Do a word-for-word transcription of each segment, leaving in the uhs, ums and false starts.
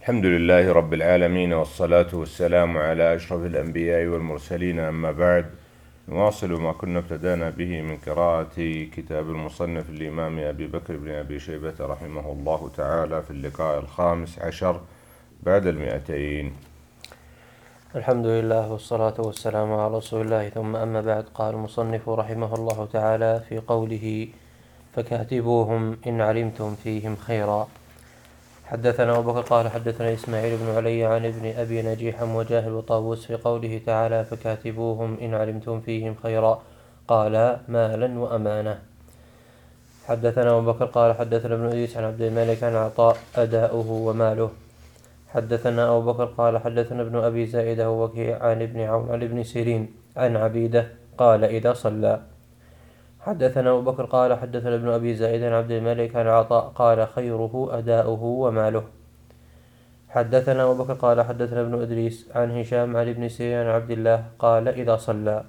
الحمد لله رب العالمين، والصلاة والسلام على أشرف الأنبياء والمرسلين، أما بعد. نواصل ما كنا ابتدأنا به من قراءة كتاب المصنف الإمام أبي بكر بن أبي شيبة رحمه الله تعالى في اللقاء الخامس عشر بعد المئتين. الحمد لله والصلاة والسلام على رسول الله، ثم أما بعد. قال المصنف رحمه الله تعالى في قوله: فكاتبوهم إن علمتم فيهم خيرا. حدثنا أبو بكر قال حدثنا إسماعيل بن علي عن ابن أبي نجيح وجاهل وطاووس في قوله تعالى: فكاتبوهم إن علمتم فيهم خيرا، قال مالا وأمانة. حدثنا أبو بكر قال حدثنا ابن إدريس عن عبد الملك عن عطاء أداؤه وماله. حدثنا أبو بكر قال حدثنا ابن أبي زائدة ووكيع عن ابن عون عن ابن سيرين عن عبيدة قال إذا صلى. حدثنا أبو بكر قال حدثنا ابن أبي زائدة عن عبد الملك عن عطاء قال خيره أداؤه وماله. حدثنا أبو بكر قال حدثنا ابن إدريس عن هشام عن ابن سيرين عن عبد الله قال إذا صلى.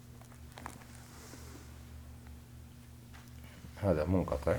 هذا منقطع.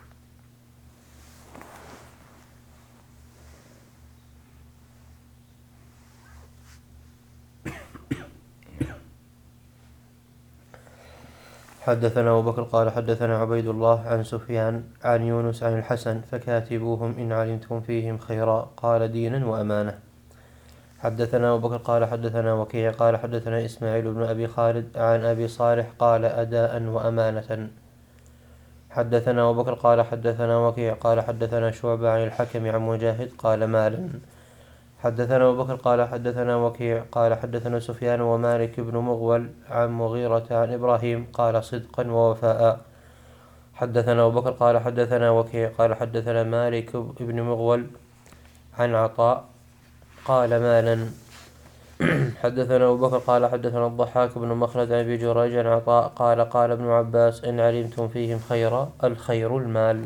حدثنا أبو بكر قال حدثنا عبيد الله عن سفيان عن يونس عن الحسن: فكاتبوهم إن علمتم فيهم خيرا، قال دينا وأمانة. حدثنا أبو بكر قال حدثنا وكيع قال حدثنا إسماعيل بن أبي خالد عن أبي صالح قال أداء وأمانة. حدثنا أبو بكر قال حدثنا وكيع قال حدثنا شعبة عن الحكم عن مجاهد قال مالا. حدثنا أبو بكر قال حدثنا وكيع قال حدثنا سفيان ومالك بن مغول عن مغيرة عن إبراهيم قال صدقا ووفاء. حدثنا أبو بكر قال حدثنا وكيع قال حدثنا مالك بن مغول عن عطاء قال مالا. حدثنا أبو بكر قال حدثنا الضحاك بن مخلد عن أبي جريج عن عطاء قال قال ابن عباس: إن علمتم فيهم خيرا الخير المال.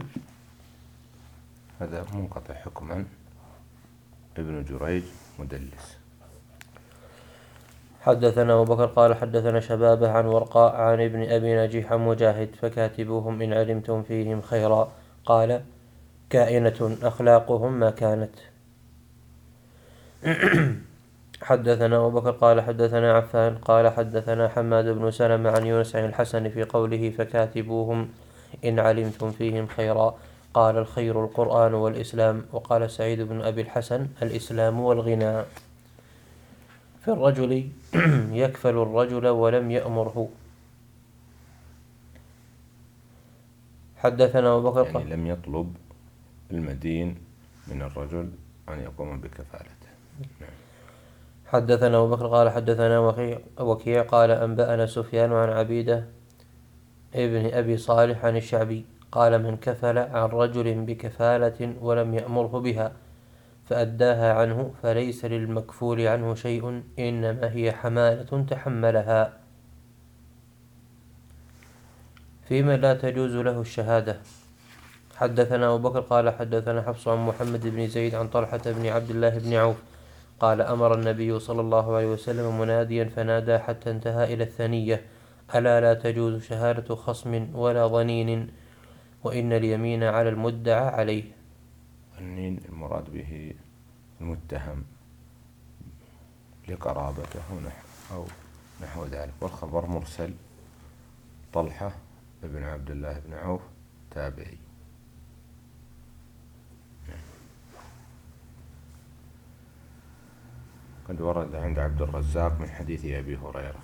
هذا منقطع حكما. ابن جريج مدلس. حدثنا أبو بكر قال حدثنا شبابه عن ورقاء عن ابن أبي نجيح عن مجاهد: فكاتبوهم إن علمتم فيهم خيرا، قال كائنة أخلاقهم ما كانت. حدثنا أبو بكر قال حدثنا عفان قال حدثنا حماد بن سلمة عن يونس عن الحسن في قوله: فكاتبوهم إن علمتم فيهم خيرا، قال الخير القرآن والإسلام. وقال سعيد بن أبي الحسن: الإسلام والغنى. في الرجل يكفل الرجل ولم يأمره. حدثنا أبو بكر يعني لم يطلب المدين من الرجل أن يقوم بكفالته. حدثنا أبو بكر قال حدثنا وكيع قال أنبأنا سفيان عن عبيدة ابن أبي صالح عن الشعبي قال: من كفل عن رجل بكفالة ولم يأمره بها فأداها عنه فليس للمكفول عنه شيء، إنما هي حمالة تحملها، فيما لا تجوز له الشهادة. حدثنا أبو بكر قال حدثنا حفص عن محمد بن زيد عن طلحة بن عبد الله بن عوف قال: أمر النبي صلى الله عليه وسلم مناديا فنادى حتى انتهى إلى الثنية: ألا لا تجوز شهادة خصم ولا ضنين، وإن اليمين على المدعى عليه. النين المراد به المتهم لقرابته أو نحو ذلك، والخبر مرسل. طلحة بن عبد الله بن عوف تابعي. قد ورد عند عبد الرزاق من حديث أبي هريرة.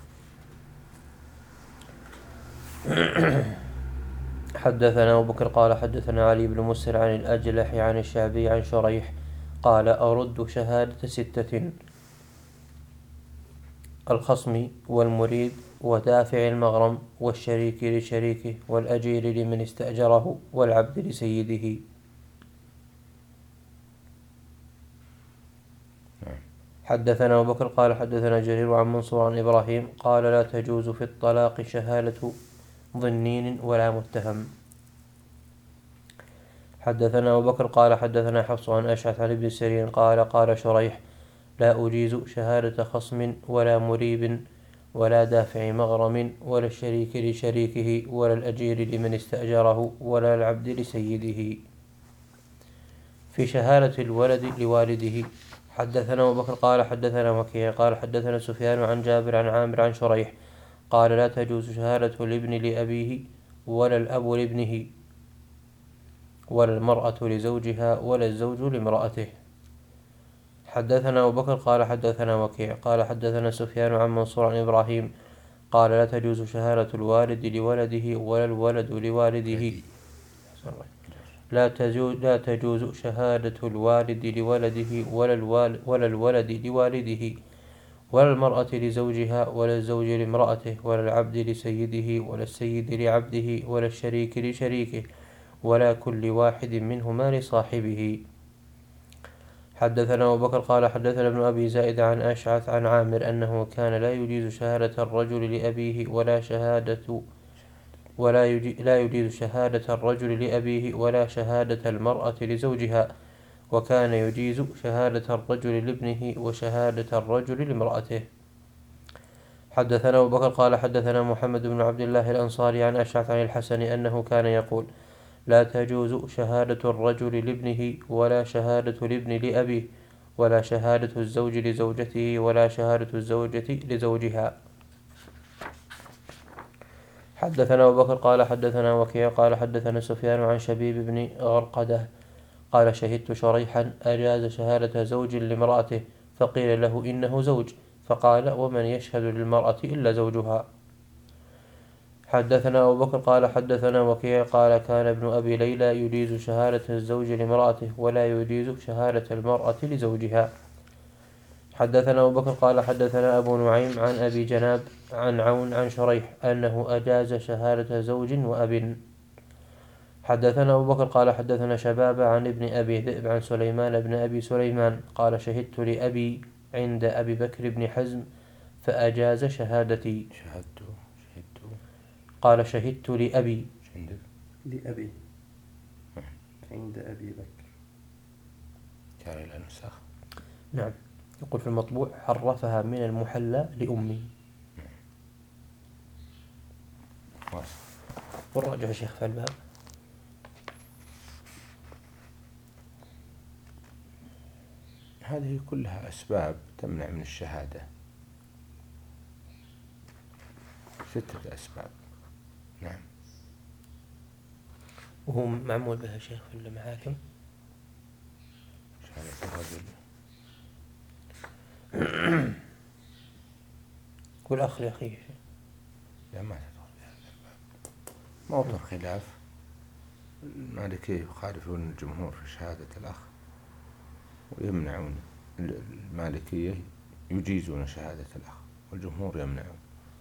حدثنا أبو بكر قال حدثنا علي بن مسر عن الأجلح عن الشعبي عن شريح قال: أرد شهادة ستة: الخصم والمريد ودافع المغرم والشريك لشريكه والأجير لمن استأجره والعبد لسيده. حدثنا أبو بكر قال حدثنا جرير عن منصور عن إبراهيم قال: لا تجوز في الطلاق شهادة ظنين ولا متهم. حدثنا أبو بكر قال حدثنا حفص عن أشعث عن ابن سيرين قال: قال شريح: لا أجيز شهادة خصم ولا مريب ولا دافع مغرم ولا الشريك لشريكه ولا الأجير لمن استأجره ولا العبد لسيده، في شهادة الولد لوالده. حدثنا أبو بكر قال حدثنا وكيع قال حدثنا سفيان عن جابر عن عامر عن شريح قال لا تجوز شهادة الابن لأبيه ولا الأب لابنه ولا المرأة لزوجها ولا الزوج لامرأته. حدثنا أبو بكر قال حدثنا وكيع قال حدثنا سفيان عن منصور عن إبراهيم قال لا تجوز شهادة الوالد لولده ولا الولد لوالده لا تجوز لا تجوز شهادة الوالد لولده ولا الوال ولا الولد لوالده ولا المرأة لزوجها ولا الزوج لامرأته ولا العبد لسيده ولا السيد لعبده ولا الشريك لشريكه ولا كل واحد منهما لصاحبه. حدثنا أبو بكر قال حدثنا ابن أبي زائد عن أشعث عن عامر أنه كان لا يجيز شهادة الرجل لأبيه ولا شهادة ولا يجي لا يجيز شهادة الرجل لأبيه ولا شهادة المرأة لزوجها وكان يجيز شهادة الرجل لابنه وشهادة الرجل لامرأته. حدثنا أبو بكر قال حدثنا محمد بن عبد الله الأنصاري عن أشعث عن الحسن أنه كان يقول لا تجوز شهادة الرجل لابنه ولا شهادة الابن لأبيه ولا شهادة الزوج لزوجته ولا شهادة الزوجة لزوجها. حدثنا أبو بكر قال حدثنا وكيع قال حدثنا سفيان عن شبيب بن غرقدة قال شهدت شريحا أجاز شهادة زوج لامرأته فقيل له إنه زوج فقال ومن يشهد للمرأة إلا زوجها. حدثنا أبو بكر قال حدثنا وكيع قال كان ابن أبي ليلى يجيز شهادة الزوج لامرأته ولا يجيز شهادة المرأة لزوجها. حدثنا أبو بكر قال حدثنا أبو نعيم عن أبي جناب عن عون عن شريح أنه أجاز شهادة زوج وأب. حدثنا أبو بكر قال حدثنا شباب عن ابن أبي ذئب عن سليمان بن أبي سليمان قال شهدت لأبي عند أبي بكر بن حزم فأجاز شهادتي. شهدت شهدت قال شهدت لأبي عندك لأبي عند أبي بكر جاري إلى النسخ. نعم يقول في المطبوع حرفها من المحلى لأمي. والراجع شيخ في الباب. هذه كلها أسباب تمنع من الشهادة، ستة أسباب. نعم. وهو معمول بها شيخ في المحاكم. شهادة الرجل قل أخ لأخيه. لا ما تدخل في هذا الباب. موضوع خلاف. المالكية يخالفون الجمهور في شهادة الأخ ويمنعون، المالكية يجيزون شهادة الأخ والجمهور يمنعون.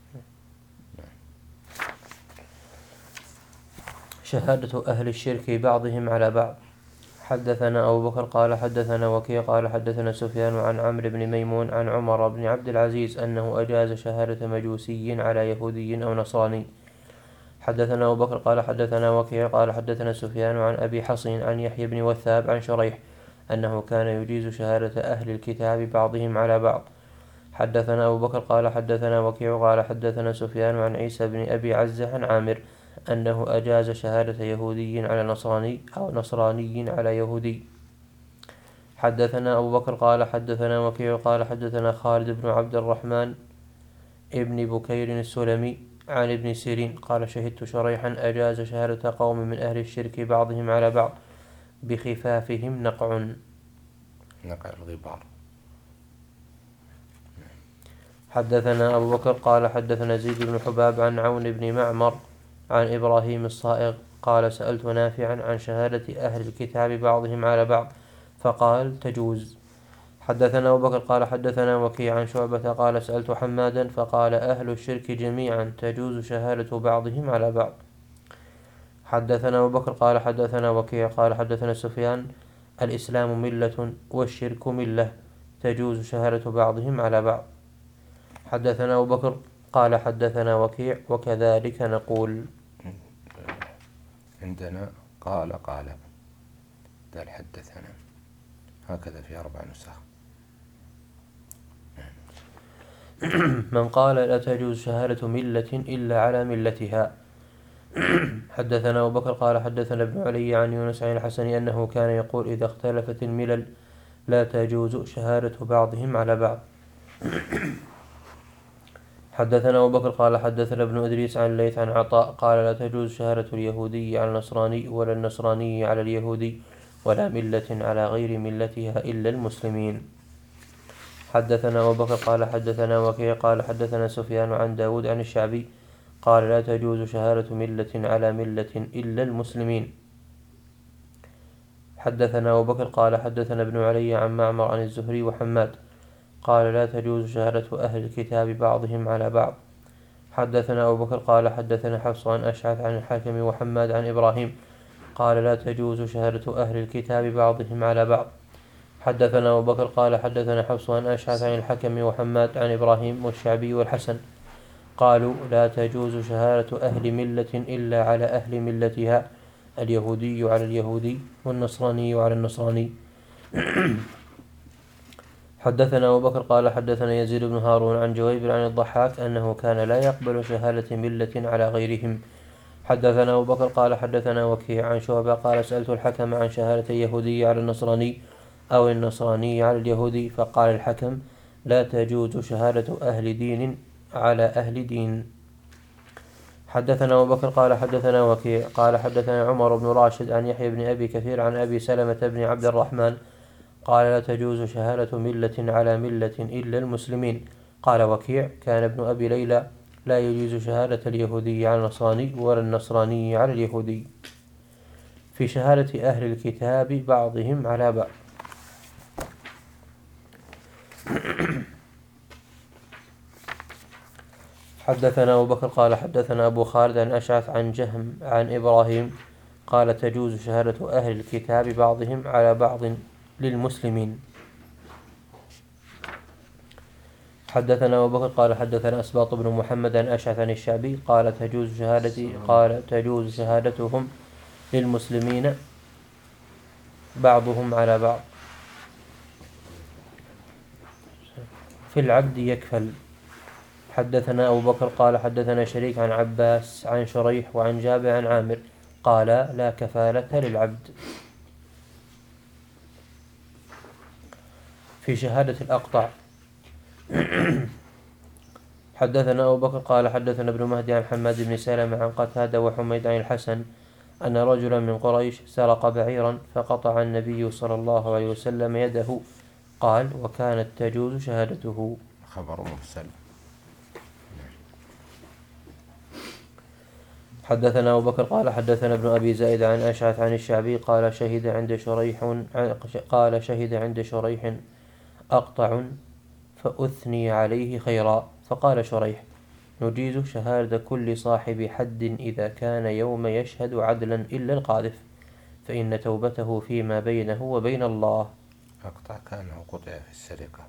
شهادة أهل الشرك بعضهم على بعض. حدثنا أبو بكر قال حدثنا وكيع قال حدثنا سفيان عن عمرو بن ميمون عن عمر بن عبد العزيز أنه أجاز شهادة مجوسي على يهودي أو نصراني. حدثنا أبو بكر قال حدثنا وكيع قال حدثنا سفيان عن أبي حصين عن يحيى بن وثاب عن شريح أنه كان يجيز شهادة أهل الكتاب بعضهم على بعض. حدثنا أبو بكر قال حدثنا وكيع قال حدثنا سفيان عن عيسى بن أبي عزة عن عامر أنه أجاز شهادة يهودي على نصراني أو نصراني على يهودي. حدثنا أبو بكر قال حدثنا وكيع قال حدثنا خالد بن عبد الرحمن ابن بكير السلمي عن ابن سيرين قال شهدت شريحا أجاز شهادة قوم من أهل الشرك بعضهم على بعض بخفافهم نقع. نقع الغبار. حدثنا أبو بكر قال حدثنا زيد بن حباب عن عون بن معمر عن إبراهيم الصائغ قال سألت نافعا عن شهادة أهل الكتاب بعضهم على بعض فقال تجوز. حدثنا أبو بكر قال حدثنا وكيع عن شعبة قال سألت حمادا فقال أهل الشرك جميعا تجوز شهادة بعضهم على بعض. حدثنا أبو بكر قال حدثنا وكيع قال حدثنا سفيان الإسلام ملة والشرك ملة تجوز شهادة بعضهم على بعض. حدثنا أبو بكر قال حدثنا وكيع وكذلك نقول. عندنا قال قال قال حدثنا هكذا في أربع نسخ. من قال لا تجوز شهادة ملة إلا على ملتها. حدثنا أبو بكر قال حدثنا ابن علي عن يونس عن الحسن أنه كان يقول إذا اختلفت الملل لا تجوز شهادة بعضهم على بعض. حدثنا أبو بكر قال حدثنا ابن إدريس عن الليث عن عطاء قال لا تجوز شهادة اليهودي على النصراني ولا النصراني على اليهودي ولا ملة على غير ملتها إلا المسلمين. حدثنا أبو بكر قال حدثنا وكيع قال حدثنا سفيان عن داود عن الشعبي قال لا تجوز شهادة ملة على ملة إلا المسلمين. حدثنا أبو بكر قال حدثنا ابن علي عن معمر عن الزهري وحماد قال لا تجوز شهادة أهل الكتاب بعضهم على بعض. حدثنا أبو بكر قال حدثنا حفص عن أشعث عن الحاكم وحماد عن إبراهيم قال لا تجوز شهادة أهل الكتاب بعضهم على بعض. حدثنا أبو بكر قال حدثنا حفص عن أشعث عن الحكم وحماد عن إبراهيم والشعبي والحسن قالوا لا تجوز شهادة أهل ملة إلا على أهل ملتها اليهودي على اليهودي والنصراني على النصراني. حدثنا أبو بكر قال حدثنا يزيد بن هارون عن جويبر عن الضحاك أنه كان لا يقبل شهادة ملة على غيرهم. حدثنا أبو بكر قال حدثنا وكيع عن شعبة قال سألت الحكم عن شهادة اليهودي على النصراني أو النصراني على اليهودي فقال الحكم لا تجوز شهادة أهل دين على أهل دين. حدثنا أبو بكر قال حدثنا وكيع قال حدثنا عمر بن راشد عن يحيى بن أبي كثير عن أبي سلمة بن عبد الرحمن قال لا تجوز شهادة ملة على ملة إلا المسلمين. قال وكيع كان ابن أبي ليلى لا يجوز شهادة اليهودي على النصراني ولا النصراني على اليهودي. في شهادة أهل الكتاب بعضهم على بعض. حدثنا أبو بكر قال حدثنا أبو خالد عن أشعث عن جهم عن إبراهيم قال تجوز شهادة أهل الكتاب بعضهم على بعض للمسلمين. حدثنا أبو بكر قال حدثنا أسباط بن محمد عن أشعث عن الشعبي قال تجوز شهادتي قال تجوز شهادتهم للمسلمين بعضهم على بعض في العبد يكفل. حدثنا أبو بكر قال حدثنا شريك عن عباس عن شريح وعن جابر عن عامر قال لا كفالة للعبد. في شهادة الأقطع. حدثنا أبو بكر قال حدثنا ابن مهدي عن حماد بن سلمة عن قتادة وحميد عن الحسن أن رجلا من قريش سرق بعيرا فقطع النبي صلى الله عليه وسلم يده قال وكانت تجوز شهادته. خبر مرسل. حدثنا أبو بكر قال حدثنا ابن أبي زائد عن أشعث عن الشعبي قال شهد عند شريح قال شهد عند شريح أقطع فأثني عليه خيرا فقال شريح نجيز شهادة كل صاحب حد إذا كان يوم يشهد عدلا إلا القاذف فإن توبته فيما بينه وبين الله. أقطع كان قطع في السرقة.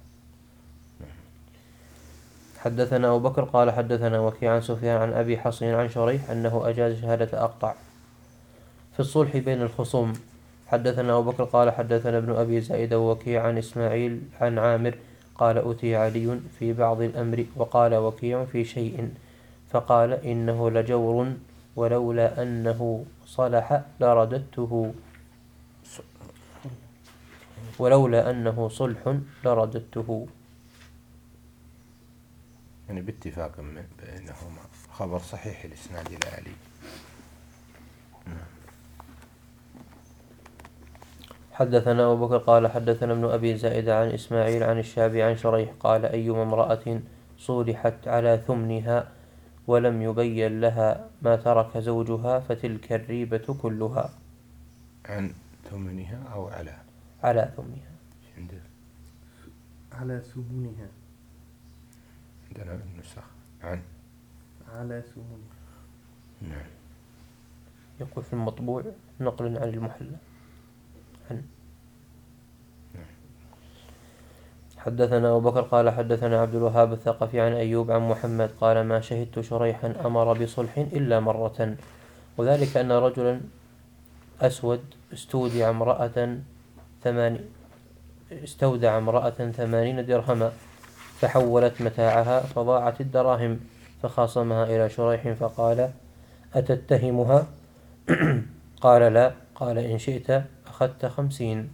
حدثنا أبو بكر قال حدثنا وكيع عن سفيان عن أبي حصين عن شريح أنه أجاز شهادة أقطع في الصلح بين الخصوم. حدثنا أبو بكر قال حدثنا ابن أبي زائد ووكيع عن إسماعيل عن عامر قال أتي علي في بعض الأمر وقال وكيع في شيء فقال إنه لجور ولولا أنه صلح لرددته ولولا أنه صلح لرددته. يعني باتفاق بينهما خبر صحيح الإسناد إلى علي. حدثنا أبو بكر قال حدثنا ابن أبي زائد عن إسماعيل عن الشعبي عن شريح قال أيما امرأة صولحت على ثمنها ولم يبين لها ما ترك زوجها فتلك الريبة كلها. عن ثمنها أو على على ثمنها عندك على ثمنها عندنا النسخ عن على ثمنها. نعم. يقول في المطبوع نقل عن المحلى عن. حدثنا أبو بكر قال حدثنا عبد الوهاب الثقفي عن أيوب عن محمد قال ما شهدت شريحا أمر بصلح إلا مرة وذلك أن رجلا أسود استودع امرأة ثماني استودع امرأة ثمانين درهما فحولت متاعها فضاعت الدراهم فخاصمها إلى شريح فقال أتتهمها قال لا. قال إن شئت أخذت خمسين.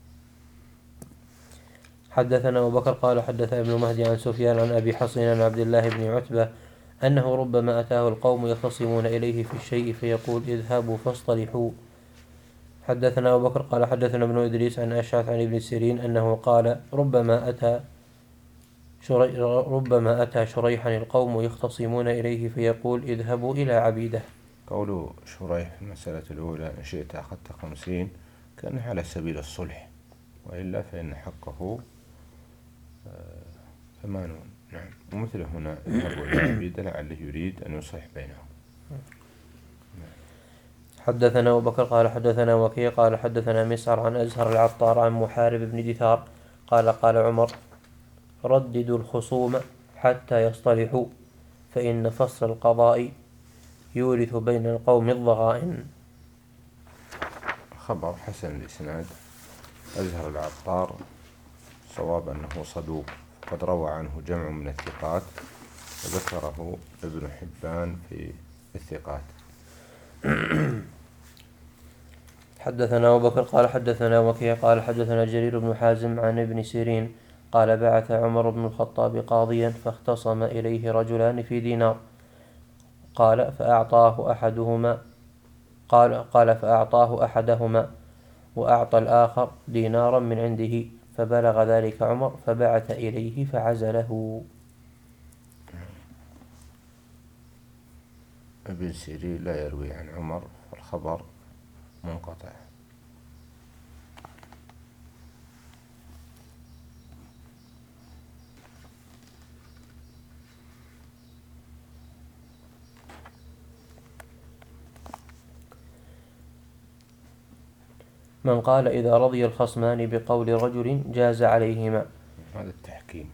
حدثنا أبو بكر قال حدثنا ابن مهدي عن سفيان عن أبي حصين عن عبد الله بن عتبة أنه ربما أتاه القوم يختصمون إليه في الشيء فيقول اذهبوا فاصطلحوا. حدثنا أبو بكر قال حدثنا ابن إدريس عن أشعث عن ابن سيرين أنه قال ربما أتى شري ربما أتى شريحا القوم يختصمون إليه فيقول اذهبوا إلى عبيده. قوله شريح في المسألة الأولى إن شئت أخذت خمسين كان على سبيل الصلح، وإلا فإن حقه ثمانون. نعم. ومثل هنا اذهبوا إلى عبيده لعله يريد أن يصلح بينهم. حدثنا أبو بكر قال حدثنا وكيع قال حدثنا مسعر عن أزهر العطار عن محارب بن دثار قال قال عمر رددوا الخصوم حتى يصطلحوا فإن فصل القضاء يورث بين القوم الضغائن. خبر حسن الإسناد. أزهر العطار صواب أنه صدوق، قد روى عنه جمع من الثقات وذكره ابن حبان في الثقات. حدثنا أبو بكر قال حدثنا وكيع قال حدثنا جرير بن حازم عن ابن سيرين قال بعث عمر بن الخطاب قاضيا فاختصم إليه رجلان في دينار قال فأعطاه أحدهما قال قال فأعطاه أحدهما وأعطى الآخر دينارا من عنده فبلغ ذلك عمر فبعث إليه فعزله. ابن سيرين لا يروي عن عمر فالخبر منقطع. من قال إذا رضي الخصمان بقول رجل جاز عليهما. هذا التحكيم.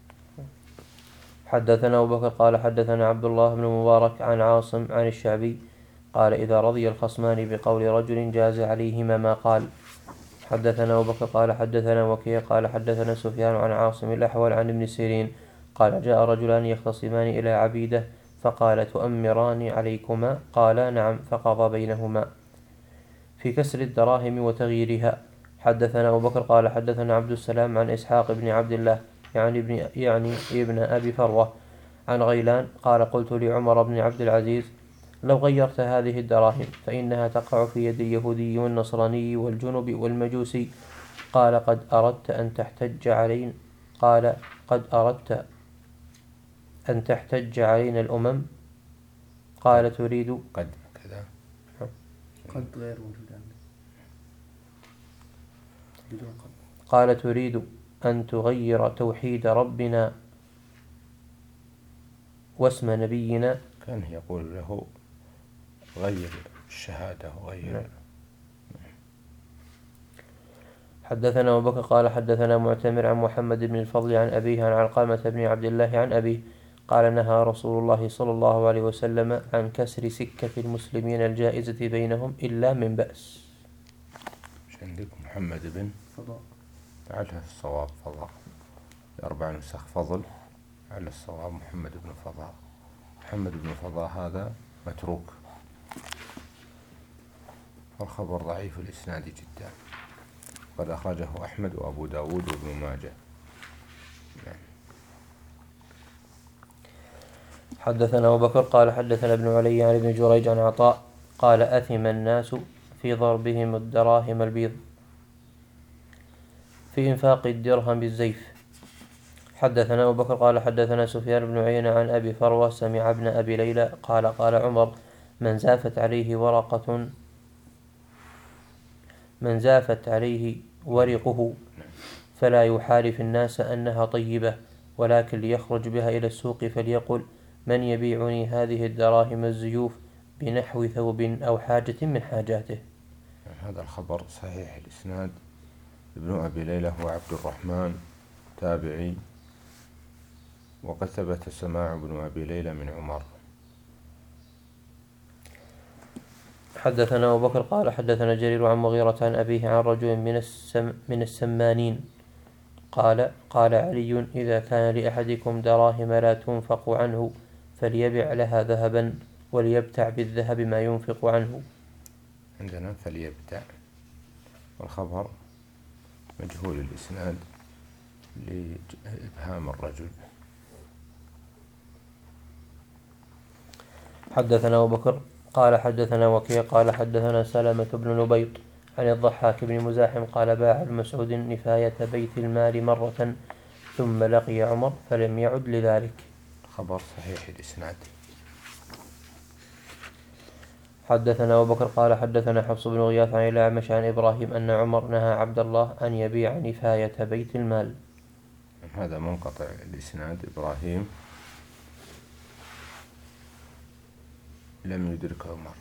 حدثنا أبو بكر قال حدثنا عبد الله بن مبارك عن عاصم عن الشعبي قال إذا رضي الخصمان بقول رجل جاز عليهما ما قال. حدثنا أبو بكر قال حدثنا وكيع قال حدثنا سفيان عن عاصم الأحول عن ابن سيرين قال جاء رجلان يختصمان إلى عبيده فقال تؤمران عليكما قالا نعم فقضى بينهما في كسر الدراهم وتغييرها. حدثنا أبو بكر قال حدثنا عبد السلام عن إسحاق بن عبد الله يعني ابن, يعني ابن أبي فروة عن غيلان قال قلت لعمر بن عبد العزيز لو غيرت هذه الدراهم فإنها تقع في يد اليهودي والنصراني والجنب والمجوسي قال قد أردت أن تحتج علينا قال قد أردت أن تحتج علينا الأمم قال تريد قد كذا قد غير موجود عندي بدون قد. قال تريد أن تغير توحيد ربنا واسم نبينا. كان يقول له غير الشهادة وغير. حدثنا أبو بكر قال حدثنا معتمر عن محمد بن الفضل عن أبيه عن علقمة بن عبد الله عن أبيه قال نهى رسول الله صلى الله عليه وسلم عن كسر سكة المسلمين الجائزة بينهم إلا من بأس. مش عندك محمد بن فضاء على الصواب فضاء، أربع نسخ فضل على الصواب محمد بن فضاء. محمد بن فضاء هذا متروك والخبر ضعيف الإسناد جدا، قد أخرجه أحمد وأبو داود وابن ماجه. يعني. حدثنا أبو بكر قال حدثنا ابن علي عن ابن جريج عن عطاء قال أثم الناس في ضربهم الدراهم البيض في إنفاق الدرهم بالزيف. حدثنا أبو بكر قال حدثنا سفيان بن عيينة عن أبي فروة سمع ابن أبي ليلى قال قال عمر من زافت عليه ورقة من زافت عليه ورقه فلا يحالف الناس أنها طيبة ولكن ليخرج بها إلى السوق فليقل من يبيعني هذه الدراهم الزيوف بنحو ثوب أو حاجة من حاجاته. هذا الخبر صحيح الإسناد. ابن أبي ليلى هو عبد الرحمن تابعي، وقد ثبت سماع ابن أبي ليلى من عمر. حدثنا أبو بكر قال حدثنا جرير عن مغيرة عن أبيه عن رجل من السم من السمانين قال قال علي إذا كان لأحدكم دراهم لا تنفق عنه فليبع لها ذهبا وليبتع بالذهب ما ينفق عنه. عندنا فليبدأ، والخبر مجهول الإسناد لإبهام الرجل. حدثنا أبو بكر قال حدثنا وكيع قال حدثنا سلمة بن نبيط عن الضحاك بن مزاحم قال باع ابن مسعود نفاية بيت المال مرة ثم لقي عمر فلم يعد لذلك. خبر صحيح الإسناد. حدثنا أبو بكر قال حدثنا حفص بن غياث عن الأعمش عن إبراهيم أن عمر نهى عبد الله أن يبيع نفاية بيت المال. هذا منقطع الإسناد، إبراهيم لم يدرك عمر.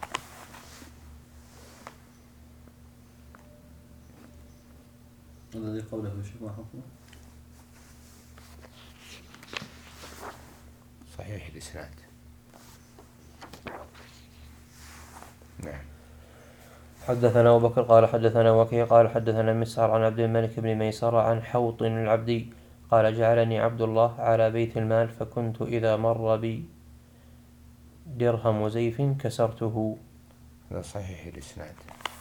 الذي قوله شيخ ما حكمه؟ صحيح الإسناد. نعم. حدثنا أبو بكر قال حدثنا وكيع قال حدثنا مسعر عن عبد الملك بن ميسرة عن حوط العبدي قال جعلني عبد الله على بيت المال فكنت إذا مر بي درهم زيف كسرته. هذا صحيح الإسناد.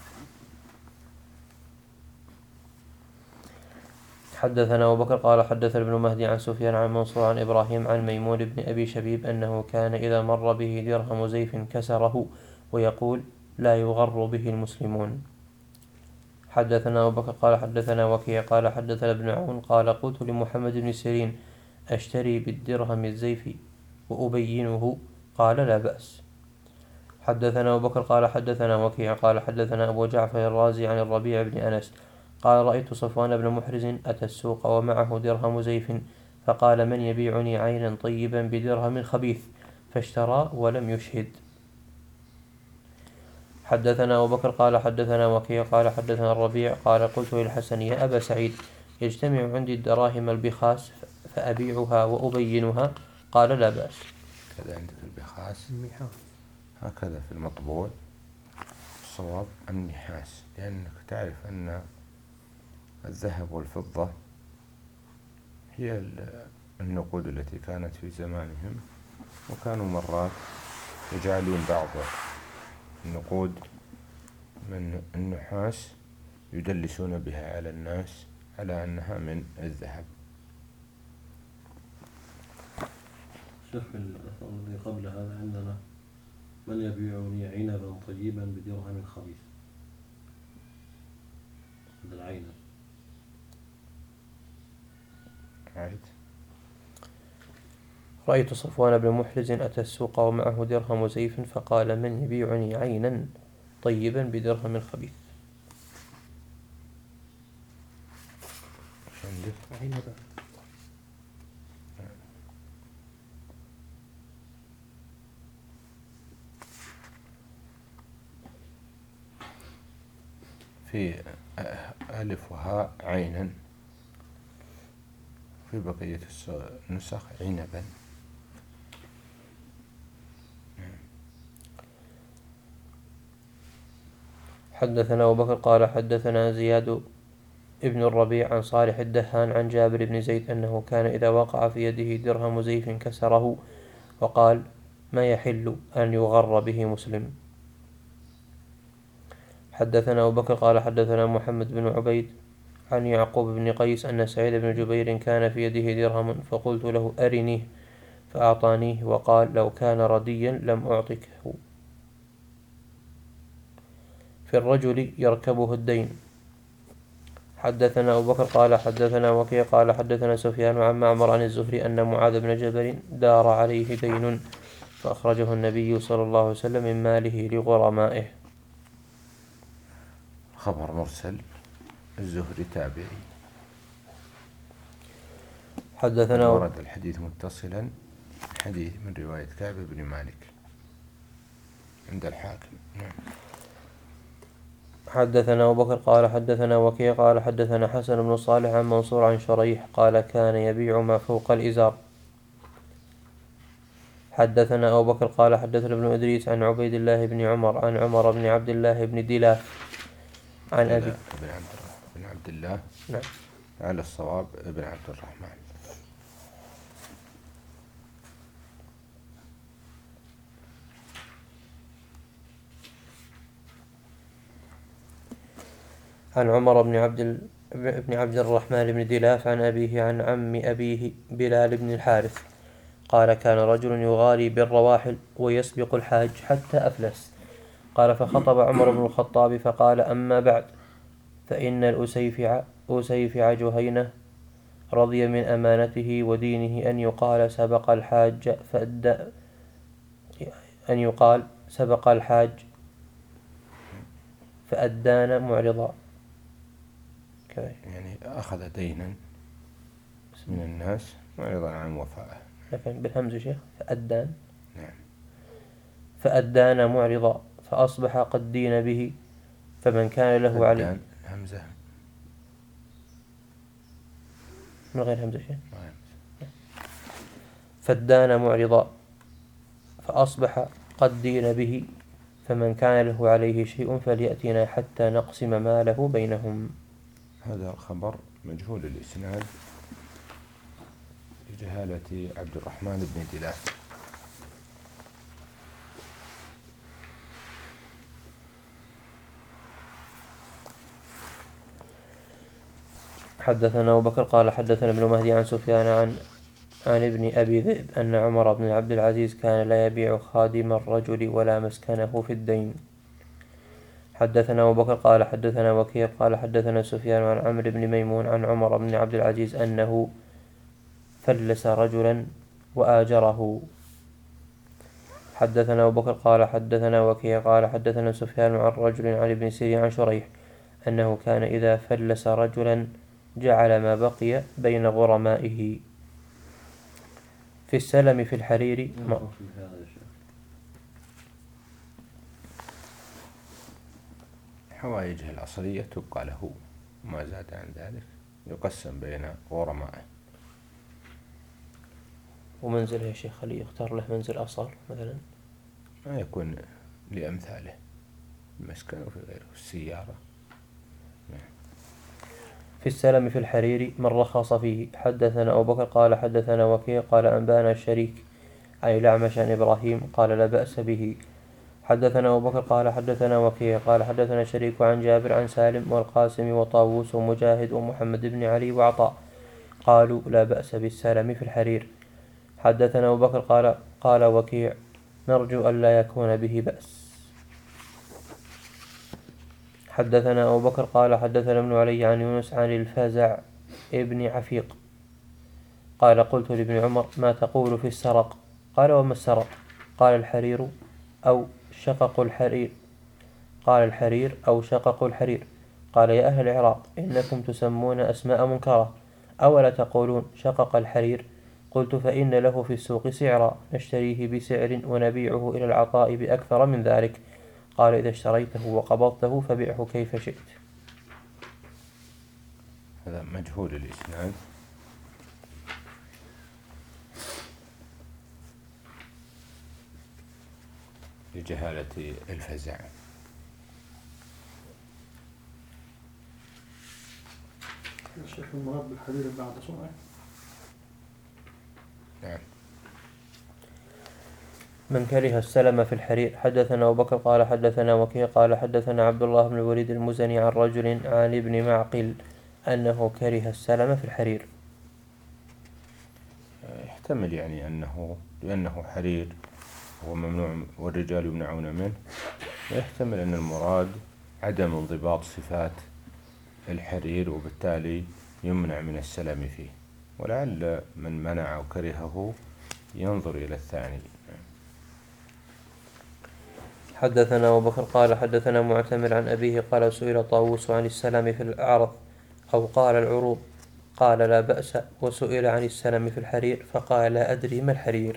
حدثنا أبو بكر قال حدثنا ابن مهدي عن سفيان عن منصور عن إبراهيم عن ميمون بن أبي شبيب أنه كان إذا مر به درهم زيف كسره ويقول لا يغر به المسلمون. حدثنا أبو بكر قال حدثنا وكيع قال حدثنا ابن عون قال قلت لمحمد بن سيرين أشتري بالدرهم الزيف وأبينه قال لا بأس. حدثنا أبو بكر قال حدثنا وكيع قال حدثنا أبو جعفر الرازي عن الربيع بن أنس قال رأيت صفوان بن محرز أتى السوق ومعه درهم زيف فقال من يبيعني عينا طيبا بدرهم خبيث فاشترى ولم يشهد. حدثنا أبو بكر قال حدثنا وكيع قال حدثنا الربيع قال قلت للحسن يا أبا سعيد يجتمع عندي الدراهم البخاس فأبيعها وأبينها قال لا بأس. كذا عندك البخاس هكذا في المطبوع الصواب النحاس، لأنك تعرف أن الذهب والفضة هي النقود التي كانت في زمانهم، وكانوا مرات يجعلون بعض النقود من النحاس يدلسون بها على الناس على أنها من الذهب. شيخ الذي قبل هذا عندنا من يبيعني عنبا طيبا بدرهم خبيث. هذا العنب عيد. رأيت صفوان بن محرز أتى السوق ومعه درهم زيف فقال من يبيعني عينا طيبا بدرهم خبيث. عنبا. في ألف وهاء عينا، في بقية النسخ عنبا. حدثنا أبو بكر قال حدثنا زياد ابن الربيع عن صالح الدهان عن جابر بن زيد أنه كان إذا وقع في يده درهم زيف كسره وقال ما يحل أن يغر به مسلم. حدثنا أبو بكر قال حدثنا محمد بن عبيد عن يعقوب بن قيس أن سعيد بن جبير كان في يده درهم فقلت له أرنيه فأعطانيه وقال لو كان رديا لم أعطكه. في الرجل يركبه الدين. حدثنا أبو بكر قال حدثنا وكيع قال حدثنا سفيان عن معمر عن الزهري أن معاذ بن جبل دار عليه دين فأخرجه النبي صلى الله عليه وسلم من ماله لغرمائه. خبر مرسل، الزهري تابعي. حدثنا ورد الحديث متصلا، حديث من رواية كعب بن مالك عند الحاكم. نعم. حدثنا أبو بكر قال حدثنا وكيع قال حدثنا حسن بن صالح عن منصور عن شريح قال كان يبيع ما فوق الإزار. حدثنا أبو بكر قال حدثنا ابن إدريس عن عبيد الله بن عمر عن عمر بن عبد الله بن دلاف عن أبي بن عبد بن عبد الله. نعم. على الصواب ابن عبد الرحمن. عن عمر بن عبد ال... بن عبد الرحمن بن دلاف عن أبيه عن عم أبيه بلال بن الحارث قال كان رجل يغالي بالرواحل ويسبق الحاج حتى أفلس. قال فخطب عمر بن الخطاب فقال أما بعد فإن الأسيفع أسيفع جهينة رضي من أمانته ودينه أن يقال سبق الحاج فأدى أن يقال سبق الحاج فأدان معرضا، يعني أخذ دينا من الناس معرضا عن وفائه، لكن بالهمز شيخ فأدان. نعم. فأدان معرضا فأصبح قد دين به فمن كان له عليه همزة من غير همزة شيء. فأدان معرضا فأصبح قد دين به فمن كان له عليه شيء فليأتنا حتى نقسم ماله بينهم. هذا الخبر مجهول الإسناد لجهالة عبد الرحمن بن دلاف. حدثنا أبو بكر قال حدثنا ابن مهدي عن سفيان عن عن ابن أبي ذئب أن عمر بن عبد العزيز كان لا يبيع خادم الرجل ولا مسكنه في الدين. حدثنا أبو بكر قال حدثنا وكيع قال حدثنا سفيان عن عمرو بن ميمون عن عمر بن عبد العزيز أنه فلس رجلا وآجره. حدثنا أبو بكر قال حدثنا وكيع قال حدثنا سفيان عن رجل عن ابن سيرين عن شريح أنه كان إذا فلس رجلا جعل ما بقي بين غرمائه. في السلم في الحرير حوائجه الأصلية تبقى له، وما زاد عن ذلك يقسم بين غرمائه. ومنزله يا شيخ خليه يختار له منزل أصل مثلا، ما يكون لأمثاله المسكن وفي غيره السيارة. في السلم في الحرير من رخص فيه. حدثنا أبو بكر قال حدثنا وكيع قال أنبانا الشريك عن الأعمش عن إبراهيم قال لا بأس به. حدثنا أبو بكر قال حدثنا وكيع قال حدثنا شريك عن جابر عن سالم والقاسم وطاووس ومجاهد ومحمد بن علي وعطاء قالوا لا بأس بالسلم في الحرير. حدثنا أبو بكر قال قال وكيع نرجو أن لا يكون به بأس. حدثنا أبو بكر قال حدثنا ابن علي عن يونس عن الفزع ابن عفيق قال قلت لابن عمر ما تقول في السرق؟ قال وما السرق؟ قال الحرير أو شقق الحرير قال الحرير أو شقق الحرير. قال يا أهل العراق إنكم تسمون أسماء منكرة أولا تقولون شقق الحرير؟ قلت فإن له في السوق سعرا نشتريه بسعر ونبيعه إلى العطاء بأكثر من ذلك. قال إذا اشتريته وقبضته فبيعه كيف شئت. هذا مجهول الإسناد لجهالة الفزع. الشيخ المراد بالحرير بعد صنعه. نعم. من كره السلم في الحرير. حدثنا أبو بكر قال حدثنا وكيع قال حدثنا عبد الله بن الوليد المزني عن رجل عن ابن معقل أنه كره السلم في الحرير. يحتمل يعني أنه لأنه حرير وممنوع والرجال يمنعون منه، ويحتمل أن المراد عدم انضباط صفات الحرير وبالتالي يمنع من السلم فيه، ولعل من منع وكرهه ينظر إلى الثاني. حدثنا أبو بكر قال حدثنا معتمر عن أبيه قال سئل طاووس عن السلم في الأعرض أو قال العروض قال لا بأس، وسئل عن السلم في الحرير فقال لا أدري ما الحرير.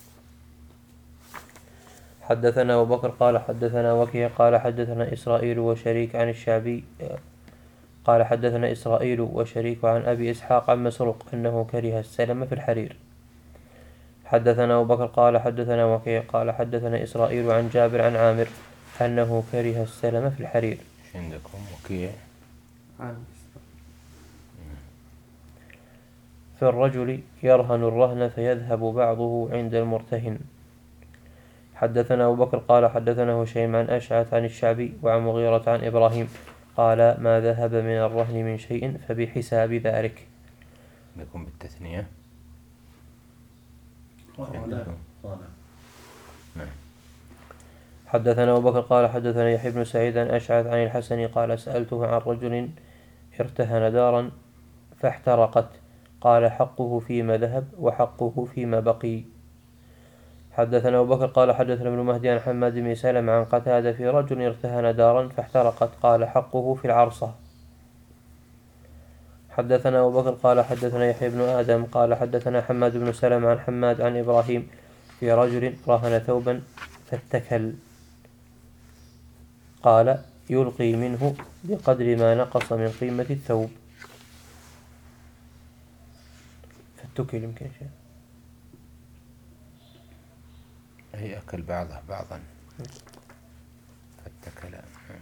حدثنا أبو بكر قال حدثنا وكيع قال حدثنا إسرائيل وشريك عن الشعبي قال حدثنا إسرائيل وشريك عن أبي إسحاق عن مسروق أنه كره السلم في الحرير. حدثنا أبو بكر قال حدثنا وكيع قال حدثنا إسرائيل عن جابر عن عامر أنه كره السلم في الحرير. عندكم وكيع في الرجل يرهن الرهن فيذهب بعضه عند المرتهن. حدثنا أبو بكر قال حدثنا هشيم عن أشعث عن الشعبي وعن مغيرة عن إبراهيم قال ما ذهب من الرهن من شيء فبحساب ذلك. يكون بالتثنية. طالع طالع. نعم. حدثنا أبو بكر قال حدثنا يحيى بن سعيد عن أشعث عن الحسن قال سألته عن رجل ارتهن دارا فاحترقت قال حقه فيما ذهب وحقه فيما بقي. حدثنا أبو بكر قال حدثنا ابن مهدي عن حماد بن سلم عن قتادة في رجل ارتهن دارا فاحترقت قال حقه في العرصة. حدثنا أبو بكر قال حدثنا يحيى بن آدم قال حدثنا حماد بن سلم عن حماد عن إبراهيم في رجل رهن ثوبا فاتكل قال يلقي منه بقدر ما نقص من قيمة الثوب. فاتكل يمكن شيء هي أكل بعضه بعضا. فاتكل.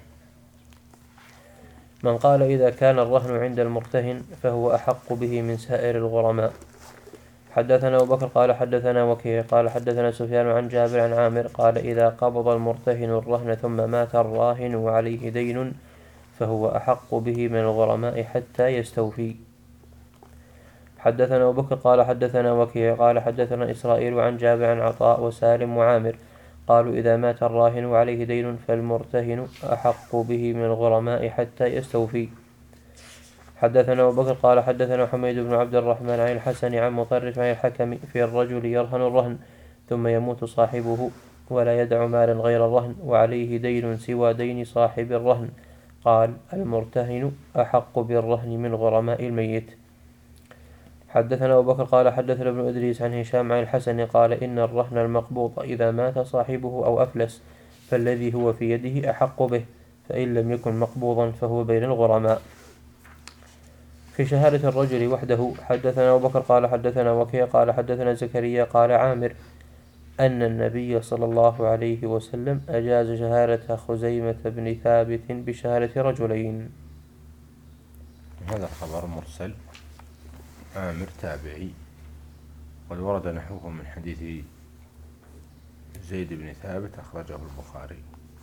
من قال إذا كان الرهن عند المرتهن فهو أحق به من سائر الغرماء. حدثنا أبو بكر قال حدثنا وكيع قال حدثنا سفيان عن جابر عن عامر قال إذا قبض المرتهن الرهن ثم مات الراهن وعليه دين فهو أحق به من الغرماء حتى يستوفي. حدثنا أبو بكر قال حدثنا وكيع قال حدثنا إسرائيل عن جابر عن عطاء وسالم وعامر قالوا إذا مات الراهن وعليه دين فالمرتهن أحق به من الغرماء حتى يستوفي. حدثنا أبو بكر قال حدثنا حميد بن عبد الرحمن عن الحسن عن مطرف عن الحكم في الرجل يرهن الرهن ثم يموت صاحبه ولا يدع مالا غير الرهن وعليه دين سوى دين صاحب الرهن قال المرتهن أحق بالرهن من غرماء الميت. حدثنا أبو بكر قال حدثنا ابن إدريس عن هشام عن الحسن قال إن الرهن المقبوض إذا مات صاحبه أو أفلس فالذي هو في يده أحق به فإن لم يكن مقبوضا فهو بين الغرماء. في شهادة الرجل وحده حدثنا أبو بكر قال حدثنا وكيع قال حدثنا زكريا قال عامر أن النبي صلى الله عليه وسلم أجاز شهادة خزيمة بن ثابت بشهادة رجلين. هذا خبر مرسل عامر تابعي قد ورد نحوه من حديث زيد بن ثابت أخرجه البخاري.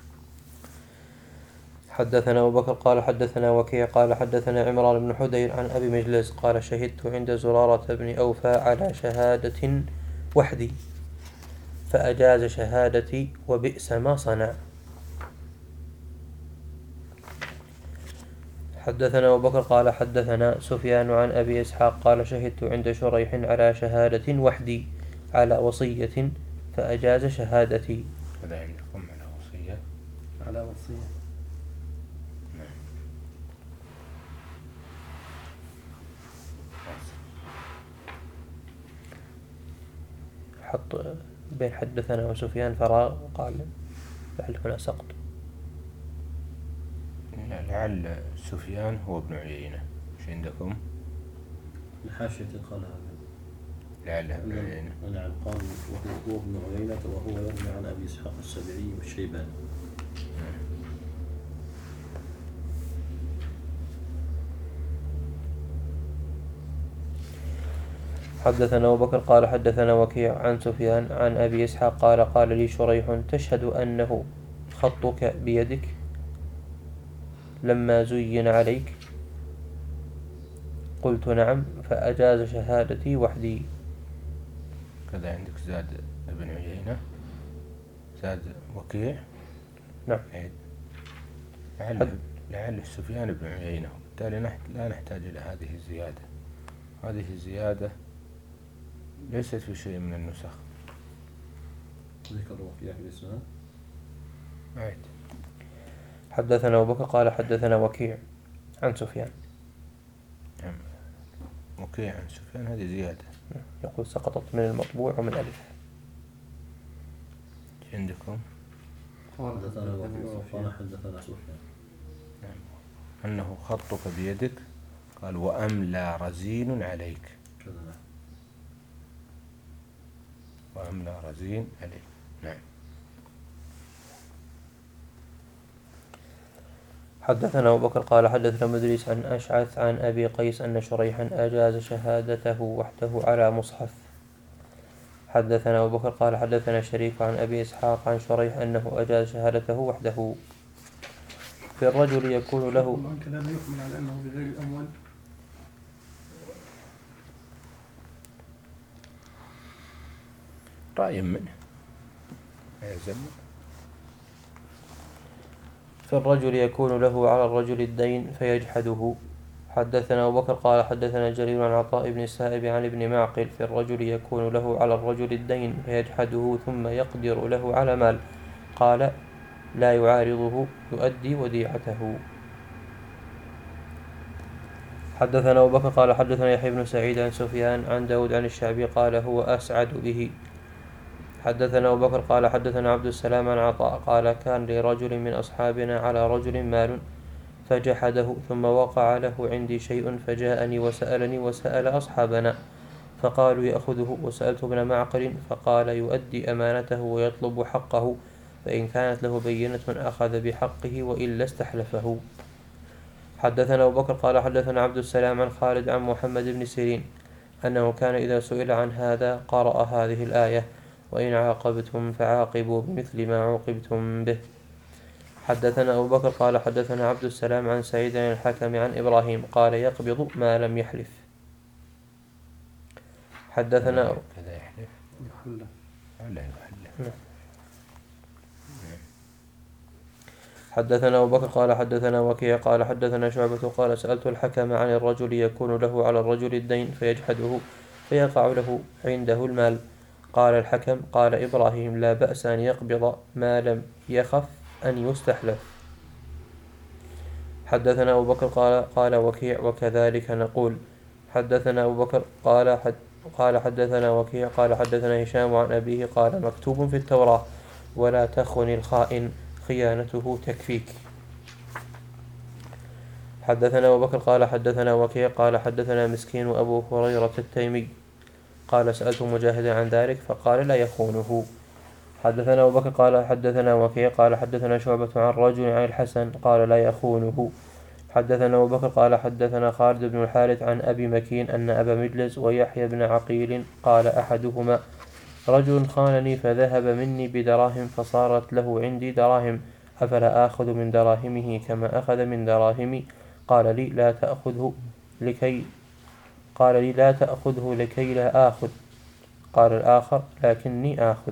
حدثنا أبو بكر قال حدثنا وكيع قال حدثنا عمران بن حدير عن أبي مجلس قال شهدت عند زرارة بن أوفى على شهادة وحدي فأجاز شهادتي وبئس ما صنع. حدثنا أبو بكر قال حدثنا سفيان عن أبي إسحاق قال شهدت عند شريح على شهادة وحدي على وصية فأجاز شهادتي. هذا عندكم على وصية. على وصية. حط بين حدثنا وسفيان فراغ وقال لعل هنا سقط. لعل سفيان هو ابن عيينة. مش عندكم؟ الحاشية قال هذا. لعله ابن عيينة. نعم قال وهو هو ابن عيينة وهو يروي عن أبي إسحاق السبيعي والشيباني. حدثنا أبو بكر قال حدثنا وكيع عن سفيان عن أبي إسحاق قال قال لي شريح تشهد أنه خطك بيدك لما زين عليك؟ قلت نعم فأجاز شهادتي وحدي. كذا عندك زاد ابن عيينة زاد وكيع. نعم. لعل لعل سفيان بن عيينة بالتالي لا نحتاج إلى هذه الزيادة. هذه الزيادة ليست في شيء من النسخ. ذكر وكيع في الإسناد. عيد. حدثنا أبو بكر قال حدثنا وكيع عن سفيان. نعم. وكيع عن سفيان هذه زيادة. يقول سقطت من المطبوع ومن ألف. عندكم؟ حدثنا وكيع قال حدثنا سفيان. نعم. أنه خطك بيدك قال وأملى رزين عليك. كذا. وأملى رزين عليك. نعم. حدثنا أبو بكر قال حدثنا مدريس عن أشعث عن أبي قيس أن شريحا أجاز شهادته وحده على مصحف. حدثنا أبو بكر قال حدثنا شريك عن أبي إسحاق عن شريح أنه أجاز شهادته وحده. في الرجل يكون له ومن كذا لا يحمل على أنه بغير الأموال. رأي منه يلزم. في الرجل يكون له على الرجل الدين فيجحده. حدثنا أبو بكر قال حدثنا جرير عن عطاء بن السائب عن ابن معقل في الرجل يكون له على الرجل الدين فيجحده ثم يقدر له على مال، قال لا يعارضه يؤدي وديعته. حدثنا أبو بكر قال حدثنا يحيى بن سعيد عن سفيان عن داود عن الشعبي قال هو أسعد به. حدثنا أبو بكر قال حدثنا عبد السلام عن عطاء قال كان لرجل من أصحابنا على رجل مال فجحده ثم وقع له عندي شيء فجاءني وسألني وسأل أصحابنا فقالوا يأخذه، وسألت ابن معقل فقال يؤدي أمانته ويطلب حقه، فإن كانت له بينة أخذ بحقه وإلا استحلفه. حدثنا أبو بكر قال حدثنا عبد السلام عن خالد عن محمد بن سيرين أنه كان إذا سئل عن هذا قرأ هذه الآية وإن عاقبتم فعاقبوا بمثل ما عوقبتم به. حدثنا أبو بكر قال حدثنا عبد السلام عن سعيد عن الحكم عن إبراهيم قال يقبض ما لم يحلف. حدثنا كذا يحلف يحل. ولا يحلف. حدثنا أبو بكر قال حدثنا وكيع قال حدثنا شعبة قال سألت الحكم عن الرجل يكون له على الرجل الدين فيجحده فيقع له عنده المال، قال الحكم قال إبراهيم لا بأس أن يقبض ما لم يخف أن يستحلف. حدثنا أبو بكر قال قال وكيع وكذلك نقول. حدثنا أبو بكر قال حد قال حدثنا وكيع قال حدثنا هشام عن أبيه قال مكتوب في التوراة ولا تخن الخائن خيانته تكفيك. حدثنا أبو بكر قال حدثنا وكيع قال حدثنا مسكين أبو هريرة التيمي قال سألت مجاهدا عن ذلك فقال لا يخونه. حدثنا أبو بكر قال حدثنا وكيع قال حدثنا شعبة عن رجل عن الحسن قال لا يخونه. حدثنا أبو بكر قال حدثنا خالد بن الحارث عن أبي مكين أن أبا مجلس ويحيى بن عقيل قال أحدهما رجل خانني فذهب مني بدراهم فصارت له عندي دراهم أفلا آخذ من دراهمه كما أخذ من دراهمي؟ قال لي لا تأخذه لكي قال لي لا تأخذه لكي لا آخذ. قال الآخر لكني آخذ.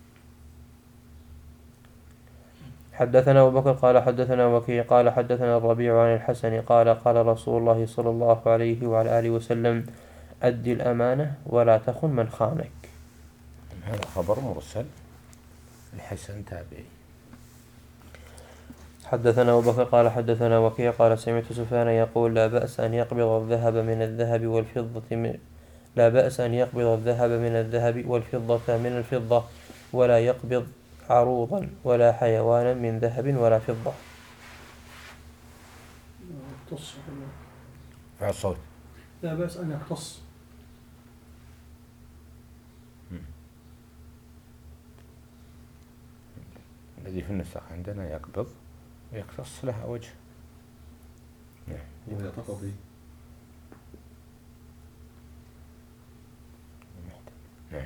حدثنا أبو بكر قال حدثنا وكيع قال حدثنا الربيع عن الحسن قال قال رسول الله صلى الله عليه وعلى آله وسلم أد الأمانة ولا تخن من خانك. هذا خبر مرسل. الحسن تابعي. حدثنا أبو بكر قال حدثنا وكيع قال سمعت سفيان يقول لا بأس أن يقبض الذهب من الذهب والفضة من لا بأس أن يقبض الذهب من الذهب والفضة من الفضة ولا يقبض عروضا ولا حيوانا من ذهب ولا فضة. يقتص. مع الصوت. لا بأس أن يقتص. الذي في النسخ عندنا يقبض ويقتص لها وجه. نعم. ويقتضي. نعم.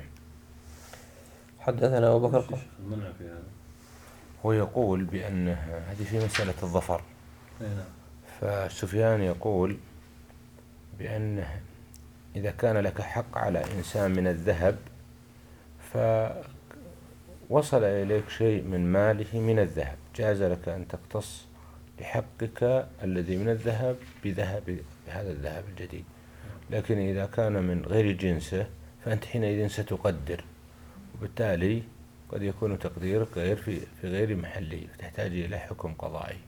حدثنا أبو بكر المنع في هذا. هو يقول بأن هذه في مسألة الظفر. نعم. فسفيان يقول بأن إذا كان لك حق على إنسان من الذهب فوصل إليك شيء من ماله من الذهب جاز لك أن تقتص لحقك الذي من الذهب بذهب بهذا الذهب الجديد. لكن إذا كان من غير جنسه فأنت حينئذ ستقدر، وبالتالي قد يكون تقديرك غير في في غير محله فتحتاج إلى حكم قضائي.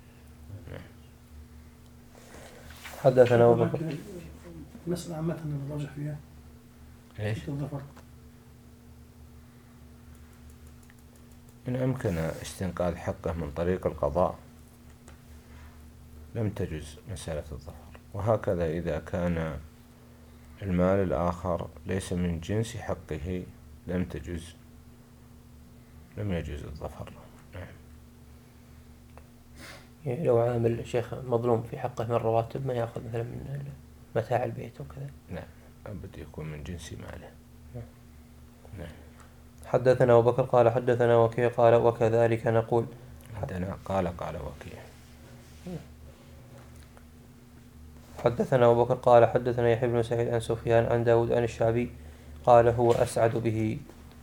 حدثنا أبو بكر مسألة عامة نرجح فيها. ليش؟ الظفر. إن أمكن استنقاذ حقه من طريق القضاء لم تجز مسألة الظفر، وهكذا إذا كان المال الآخر ليس من جنس حقه لم تجز لم يجوز الظفر. نعم. يعني لو عامل شيخ مظلوم في حقه من الرواتب ما يأخذ مثلا من متاع البيت وكذا. نعم، أبد يكون من جنس ماله. نعم. حدثنا أبو بكر قال حدثنا وكيع قال وكذلك نقول. عندنا قال قال وكيع. حدثنا أبو بكر قال حدثنا يحيى بن سعيد عن سفيان عن داود عن الشعبي قال هو أسعد به.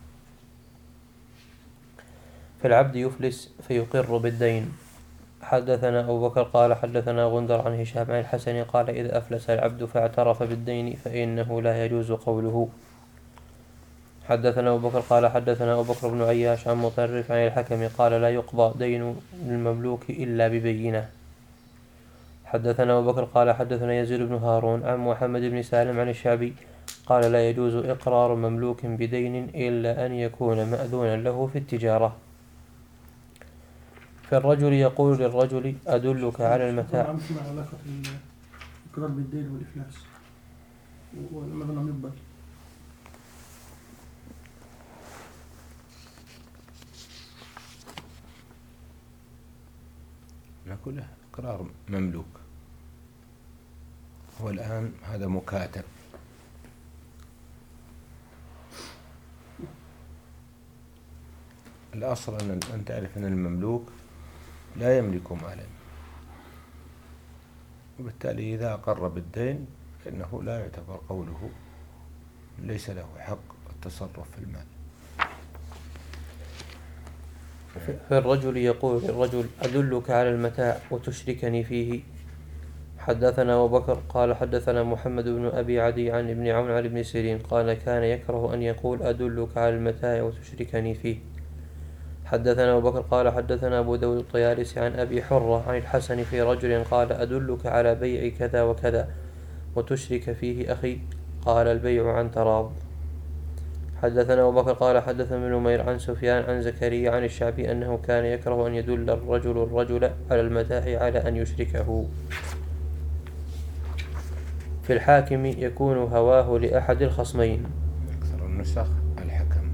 في العبد يفلس فيقر بالدين. حدثنا أبو بكر قال حدثنا غندر عن هشام عن الحسن قال إذا أفلس العبد فاعترف بالدين فإنه لا يجوز قوله. حدثنا أبو بكر قال حدثنا أبو بكر بن عياش عن مطرف عن الحكم قال لا يقضى دين المملوك إلا ببينة. حدثنا أبو بكر قال حدثنا يزيد بن هارون عن محمد بن سالم عن الشعبي قال لا يجوز إقرار مملوك بدين إلا أن يكون مأذونا له في التجارة. فالرجل يقول للرجل أدلك على المتاع. عم تسمع علاقة الإقرار بالدين والإفلاس ولما لم يقبل. نقول له إقرار مملوك، والآن هذا مكاتب، الأصل أن أن تعرف أن المملوك لا يملك مالا، وبالتالي إذا أقر بالدين فإنه لا يعتبر قوله، ليس له حق التصرف في المال. فالرجل يقول للرجل أدلك على المتاع وتشركني فيه. حدثنا أبو بكر قال حدثنا محمد بن أبي عدي عن ابن عون عن ابن سيرين قال كان يكره أن يقول أدلك على المتاع وتشركني فيه. حدثنا أبو بكر قال حدثنا أبو داود الطيالسي عن أبي حرة عن الحسن في رجل قال أدلك على بيع كذا وكذا وتشرك فيه أخي قال البيع عن تراض. حدثنا أبو بكر قال حدثنا ابن نمير عن سفيان عن زكريا عن الشعبي أنه كان يكره أن يدل الرجل الرجل على المتاع على أن يشركه. في الحاكم يكون هواه لأحد الخصمين. أكثر النسخ الحكم.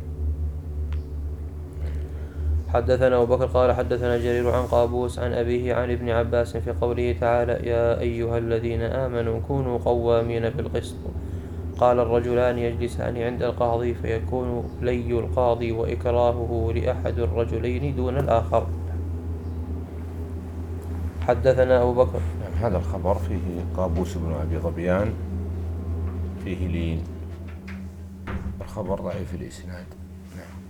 حدثنا أبو بكر قال حدثنا جرير عن قابوس عن أبيه عن ابن عباس في قوله تعالى يا أيها الذين آمنوا كونوا قوامين بالقسط. قال الرجلان يجلسان عند القاضي فيكون لي القاضي وإكراهه لأحد الرجلين دون الآخر. حدثنا أبو بكر. يعني هذا الخبر فيه قابوس بن أبي ظبيان فيه لين، الخبر ضعيف الإسناد. نعم.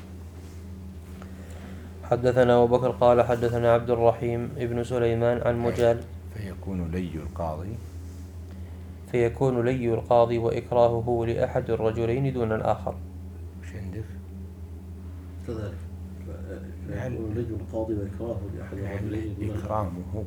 حدثنا أبو بكر قال حدثنا عبد الرحيم ابن سليمان عن مجال فيكون لي القاضي فيكون لي القاضي وإكراهه لأحد الرجلين دون الآخر. وش عندك؟ كذلك فيكون لي القاضي وإكراهه لأحد الرجلين دون الآخر. إكرامه.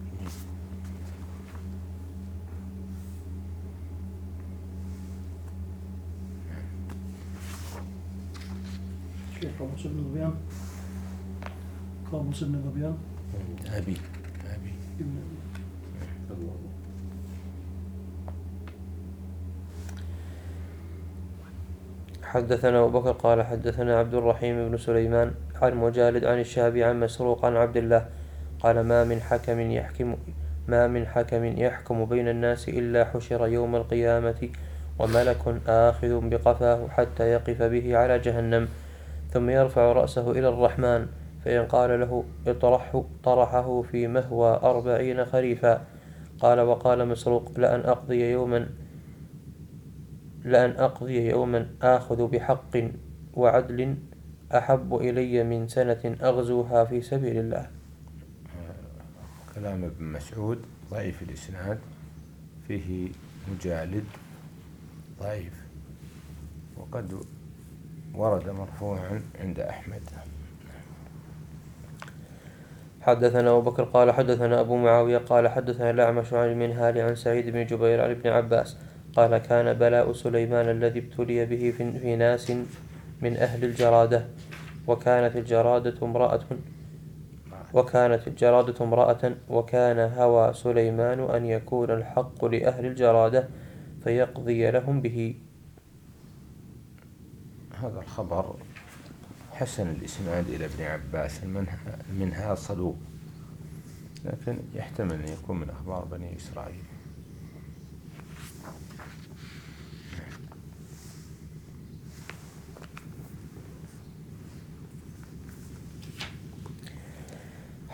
شيخ قابوس بن ظبيان قابوس بن ظبيان أبي أبي ابن حدثنا أبو بكر قال حدثنا عبد الرحيم بن سليمان عن مجالد عن الشعبي عن مسروق عن عبد الله قال ما من حكم يحكم ما من حكم يحكم بين الناس إلا حشر يوم القيامة وملك آخذ بقفاه حتى يقف به على جهنم ثم يرفع رأسه إلى الرحمن فإن قال له اطرحه طرحه في مهوى أربعين خريفا. قال وقال مسروق لأن أقضي يوما لأن أقضي يوما آخذ بحق وعدل أحب إلي من سنة أغزوها في سبيل الله. كلام ابن مسعود ضعيف الإسناد، فيه مجالد ضعيف، وقد ورد مرفوعا عند أحمد. حدثنا أبو بكر قال حدثنا أبو معاوية قال حدثنا الأعمش عن المنهال عن سعيد بن جبير عن ابن عباس قال كان بلاء سليمان الذي ابتلي به في ناس من أهل الجرادة وكانت الجرادة امرأة وكانت الجرادة امرأة وكان هوى سليمان أن يكون الحق لأهل الجرادة فيقضي لهم به. هذا الخبر حسن الإسناد إلى ابن عباس، منها صدوق، لكن يحتمل أن يكون من أخبار بني إسرائيل.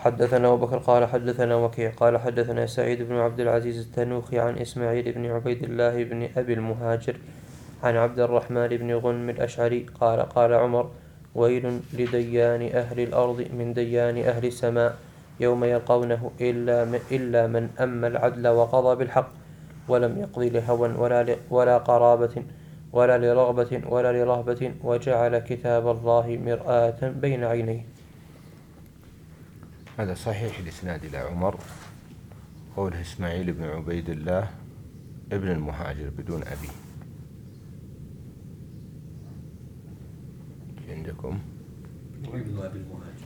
حدثنا أبو بكر قال حدثنا وكيع قال حدثنا سعيد بن عبد العزيز التنوخي عن إسماعيل بن عبيد الله بن أبي المهاجر عن عبد الرحمن بن غنم الأشعري قال قال عمر: ويل لديان أهل الأرض من ديان أهل السماء يوم يلقونه إلا من, إلا من أم العدل وقضى بالحق ولم يقضي لهوى ولا, ولا قرابة ولا لرغبة ولا لرهبة وجعل كتاب الله مرآة بين عينيه. هذا صحيح الإسناد إلى عمر، قوله إسماعيل بن عبيد الله ابن المهاجر بدون أبي. عندكم عبيد الله بن المهاجر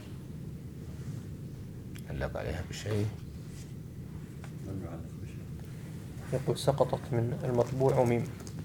علق عليها بشيء؟ لم يعلق بشيء. يقول سقطت من المطبوع ميم.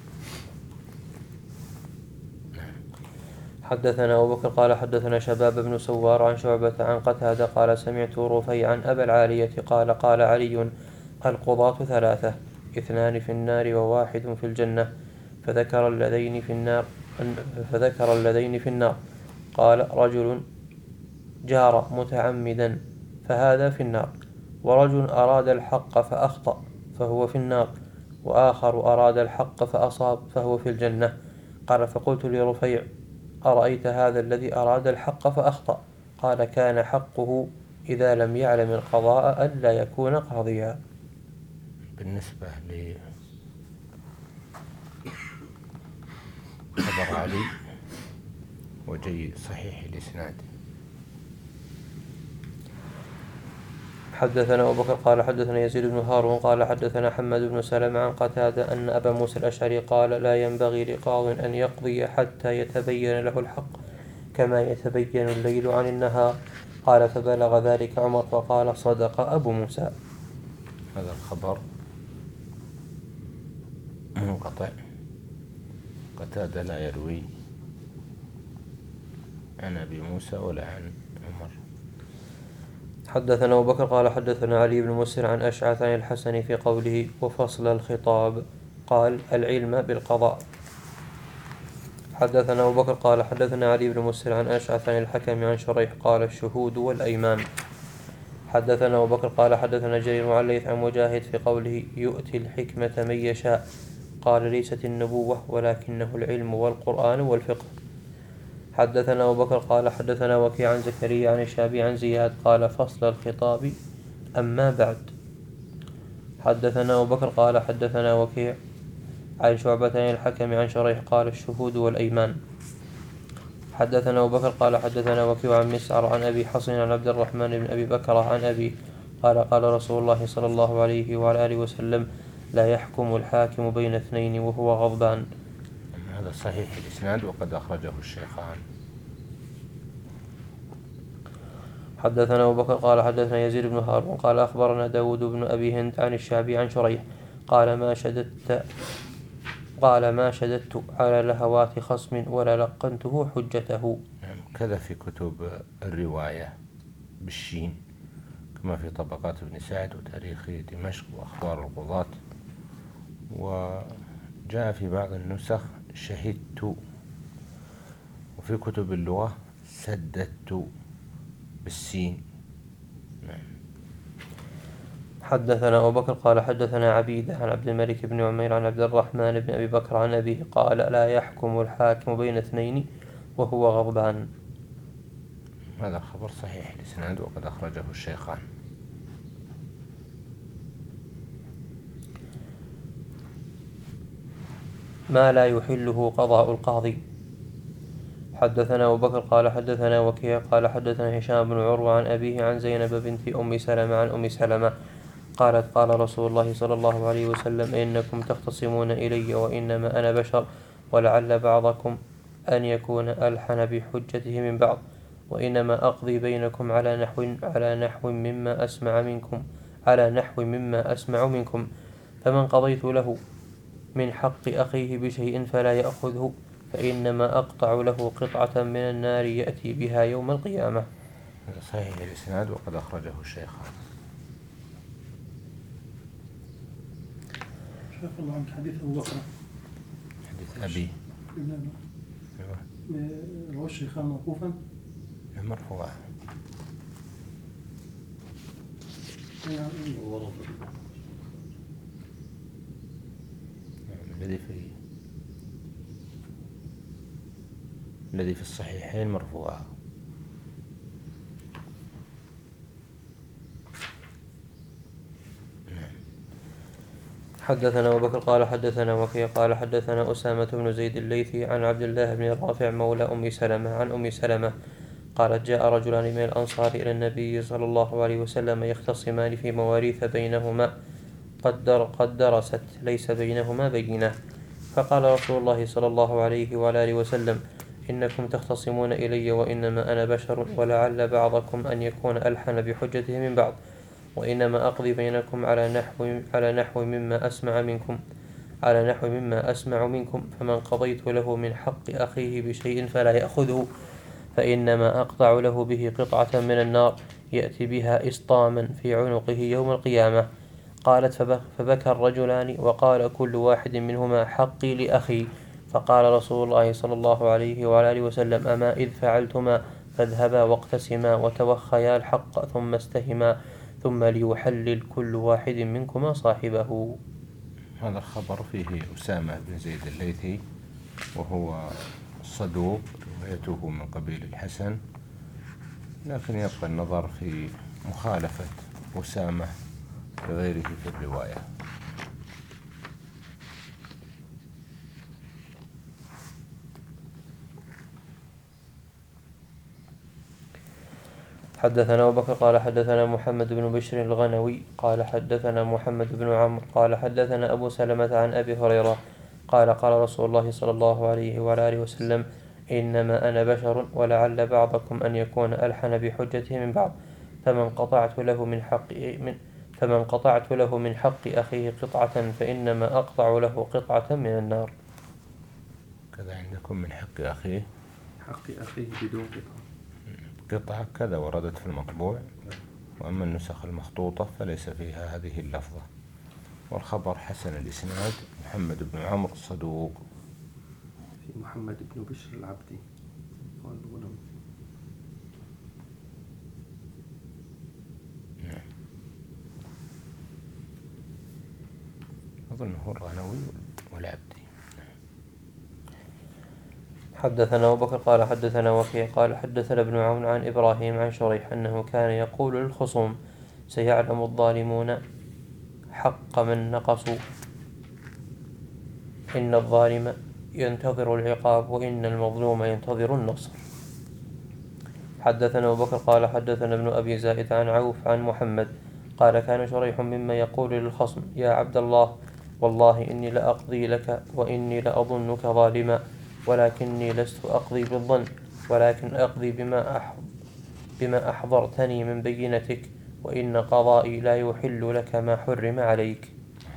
حدثنا أبو بكر قال حدثنا شباب بن سوار عن شعبة عن قتادة قال سمعت رفيعا أبا العالية قال قال علي: القضاة ثلاثة، اثنان في النار وواحد في الجنة، فذكر اللذين في النار فذكر اللذين في النار قال: رجل جار متعمدا فهذا في النار، ورجل أراد الحق فأخطأ فهو في النار، وآخر أراد الحق فأصاب فهو في الجنة. قال فقلت لرفيع: أرأيت هذا الذي أراد الحق فأخطأ؟ قال: كان حقه إذا لم يعلم القضاء ألا يكون قاضيا. بالنسبة لخبر علي وجيد صحيح الإسناد. حدثنا أبو بكر قال حدثنا يزيد بن هارون قال حدثنا حماد بن سلمة عن قتادة أن أبا موسى الأشعري قال: لا ينبغي لقاض أن يقضي حتى يتبين له الحق كما يتبين الليل عن النهار. قال فبلغ ذلك عمر فقال: صدق أبو موسى. هذا الخبر منقطع، قتادة لا يروي عن أبي موسى ولا عن عمر. حدثنا أبو بكر قال حدثنا علي بن مسر عن أشعث عن الحسن في قوله: وفصل الخطاب، قال: العلم بالقضاء. حدثنا أبو بكر قال حدثنا علي بن مسر عن أشعث عن الحكم عن شريح قال: الشهود والأيمان. حدثنا أبو بكر قال حدثنا جرير عن الليث عن مجاهد في قوله: يؤتي الحكمة من يشاء، قال: ليست النبوة ولكنه العلم والقرآن والفقه. حدثنا أبو بكر قال حدثنا وكيع عن زكريا عن الشعبي عن زياد قال: فصل الخطاب، أما بعد. حدثنا أبو بكر قال حدثنا وكيع عن شعبة عن الحكم عن شريح قال: الشهود والأيمان. حدثنا أبو بكر قال حدثنا وكيع عن مسعر عن أبي حصن عن عبد الرحمن بن أبي بكر عن أبي قال: قال رسول الله صلى الله عليه وعلى آله وسلم: لا يحكم الحاكم بين اثنين وهو غضبان. هذا صحيح الإسناد وقد أخرجه الشيخان. حدثنا أبو بكر قال حدثنا يزيد بن هارون قال أخبرنا داود بن أبي هند عن الشعبي عن شريح قال: ما شددت قال ما شددت على لهوات خصم ولا لقنته حجته. كذا في كتب الرواية بالشين، كما في طبقات ابن سعد وتاريخ دمشق وأخبار القضاة. وجاء في بعض النسخ شهدت، وفي كتب اللغة سددت بالسين. حدثنا أبو بكر قال حدثنا عبيدة عن عبد الملك بن عمير عن عبد الرحمن بن أبي بكر عن أبيه قال: لا يحكم الحاكم بين اثنين وهو غضبان. هذا خبر صحيح الإسناد وقد أخرجه الشيخان. ما لا يحله قضاء القاضي. حدثنا أبو بكر قال حدثنا وكيع قال حدثنا هشام بن عروة عن أبيه عن زينب بنت أم سلمة عن أم سلمة قالت: قال رسول الله صلى الله عليه وسلم: إنكم تختصمون إلي وإنما أنا بشر، ولعل بعضكم أن يكون ألحن بحجته من بعض، وإنما أقضي بينكم على نحو على نحو مما أسمع منكم على نحو مما أسمع منكم، فمن قضيت له من حق أخيه بشيء فلا يأخذه، فإنما أقطع له قطعة من النار يأتي بها يوم القيامة. صحيح الإسناد وقد أخرجه الشيخان. شاف الله عنك حديث أبو بكر حديث أبي رواه الشيخان موقوفا مرفوعا. ورد الذي في الذي في الصحيحين مرفوعا. حدثنا أبو بكر قال حدثنا وكيع قال حدثنا أسامة بن زيد الليثي عن عبد الله بن رافع مولى أم سلمة عن أم سلمة قالت جاء رجلان من الأنصار إلى النبي صلى الله عليه وسلم يختصمان في مواريث بينهما قد, در قد درست ليس بينهما بينة، فقال رسول الله صلى الله عليه وعلى آله وسلم إنكم تختصمون إلي وإنما أنا بشر ولعل بعضكم أن يكون ألحن بحجته من بعض، وإنما أقضي بينكم على نحو على نحو مما أسمع منكم على نحو مما أسمع منكم فمن قضيت له من حق أخيه بشيء فلا يأخذه فإنما أقطع له به قطعة من النار يأتي بها إسطاما في عنقه يوم القيامة. قالت فبكى الرجلان وقال كل واحد منهما حقي لأخي، فقال رسول الله صلى الله عليه وعلى آله وسلم أما إذ فعلتما فاذهبا واقتسما وتوخيا الحق ثم استهما ثم ليحلل كل واحد منكما صاحبه. هذا الخبر فيه أسامة بن زيد الليثي وهو صدوق روايته من قبيل الحسن، لكن يبقى النظر في مخالفة أسامة لغيره في الرواية. حدثنا أبو بكر قال حدثنا محمد بن بشر الغنوي قال حدثنا محمد بن عمرو قال حدثنا أبو سلمة عن أبي هريرة قال قال رسول الله صلى الله عليه وعلى آله وسلم إنما أنا بشر ولعل بعضكم أن يكون ألحن بحجته من بعض، فمن قطعت له من حق من فمن قطعت له من حق أخيه قطعة فإنما أقطع له قطعة من النار. كذا عندكم من حق أخيه حق أخيه بدون قطعة قطعة كذا وردت في المطبوع، وأما النسخ المخطوطة فليس فيها هذه اللفظة. والخبر حسن الإسناد محمد بن عمرو صدوق. في محمد بن بشر العبدي والغنوي. نعم أظنه الغنوي والعبدي. حدثنا أبو بكر قال حدثنا وكيع قال حدثنا ابن عون عن إبراهيم عن شريح أنه كان يقول للخصوم سيعلم الظالمون حق من نقصوا، إن الظالم ينتظر العقاب وإن المظلوم ينتظر النصر. حدثنا أبو بكر قال حدثنا ابن أبي زائد عن عوف عن محمد قال كان شريح مما يقول للخصم يا عبد الله والله إني لأقضي لك وإني لأظنك ظالما، ولكني لست أقضي بالظن ولكن أقضي بما أحض بما أحضرتني من بينتك، وإن قضائي لا يحل لك ما حرم عليك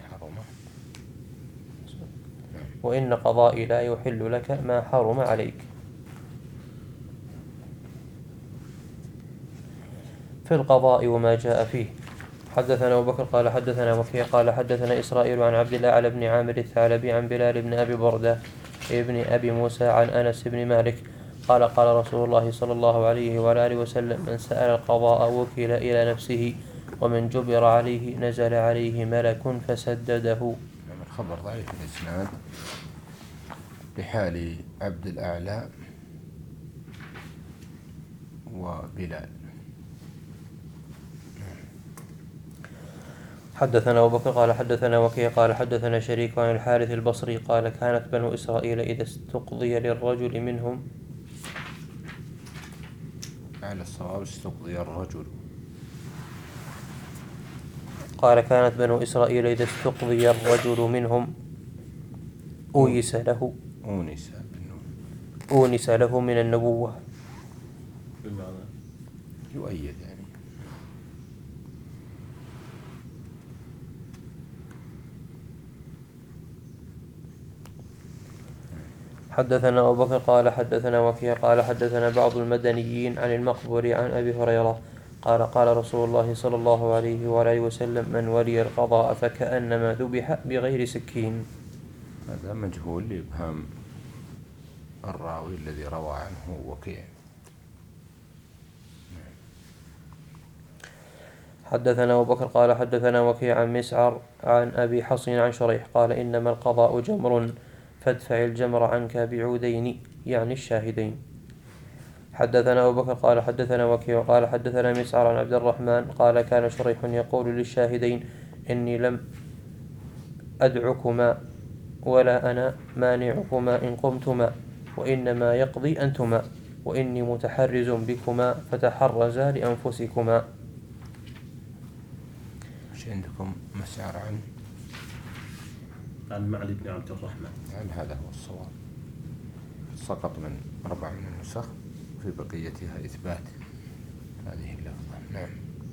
وإن قضائي لا يحل لك ما حرم عليك. في القضاء وما جاء فيه. حدثنا أبو بكر قال حدثنا وكيع قال حدثنا إسرائيل عن عبد الله على بن عامر الثعلبي عن بلال بن أبي بردة ابن أبي موسى عن أنس بن مالك قال قال رسول الله صلى الله عليه وعلى آله وسلم من سأل القضاء وكل إلى نفسه ومن جبر عليه نزل عليه ملك فسدده. الخبر ضعيف الإسناد بحال عبد الأعلى وبلال. حدثنا أبو بكر قال حدثنا وكيع قال حدثنا شريك عن الحارث البصري قال كانت بنو إسرائيل إذا استقضي للرجل منهم على الصواب استقضي الرجل قال كانت بنو إسرائيل إذا استقضي الرجل منهم أويس له أونس أونس له من النبوة بمعنى يؤيد يعني. حدثنا أبو بكر قال حدثنا وكيع قال حدثنا بعض المدنيين عن المقبور عن أبي هريرة قال قال رسول الله صلى الله عليه وآله وسلم من ولي القضاء فكأنما ذبح بغير سكين. هذا مجهول لإبهام الراوي الذي روى عنه وكيع. حدثنا أبو بكر قال حدثنا وكيع عن مسعر عن أبي حصين عن شريح قال إنما القضاء جمر فادفع الجمر عنك بعودين يعني الشاهدين. حدثنا أبو بكر قال حدثنا وكيع قال حدثنا مسعر عن عبد الرحمن قال كان شريح يقول للشاهدين إني لم أدعكما ولا أنا مانعكما إن قمتما وإنما يقضي أنتما وإني متحرز بكما فتحرزا لأنفسكما. ايش عندكم مسعر عن عن معلي بن عبد الرحمن. عن هذا هو الصواب، سقط من أربع من النسخ في بقيتها إثبات هذه اللفظة. نعم.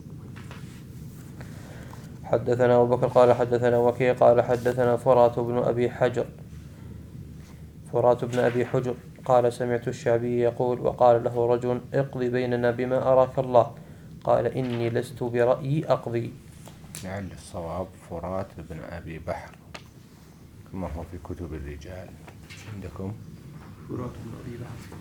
حدثنا أبو بكر قال حدثنا وكيع قال حدثنا فرات بن أبي حجر فرات بن أبي حجر قال سمعت الشعبي يقول وقال له رجل اقضي بيننا بما أراك الله قال إني لست برأيي أقضي. لعل الصواب فرات بن أبي بحر كما هو في كتب الرجال. عندكم فرات بن أبي بحر.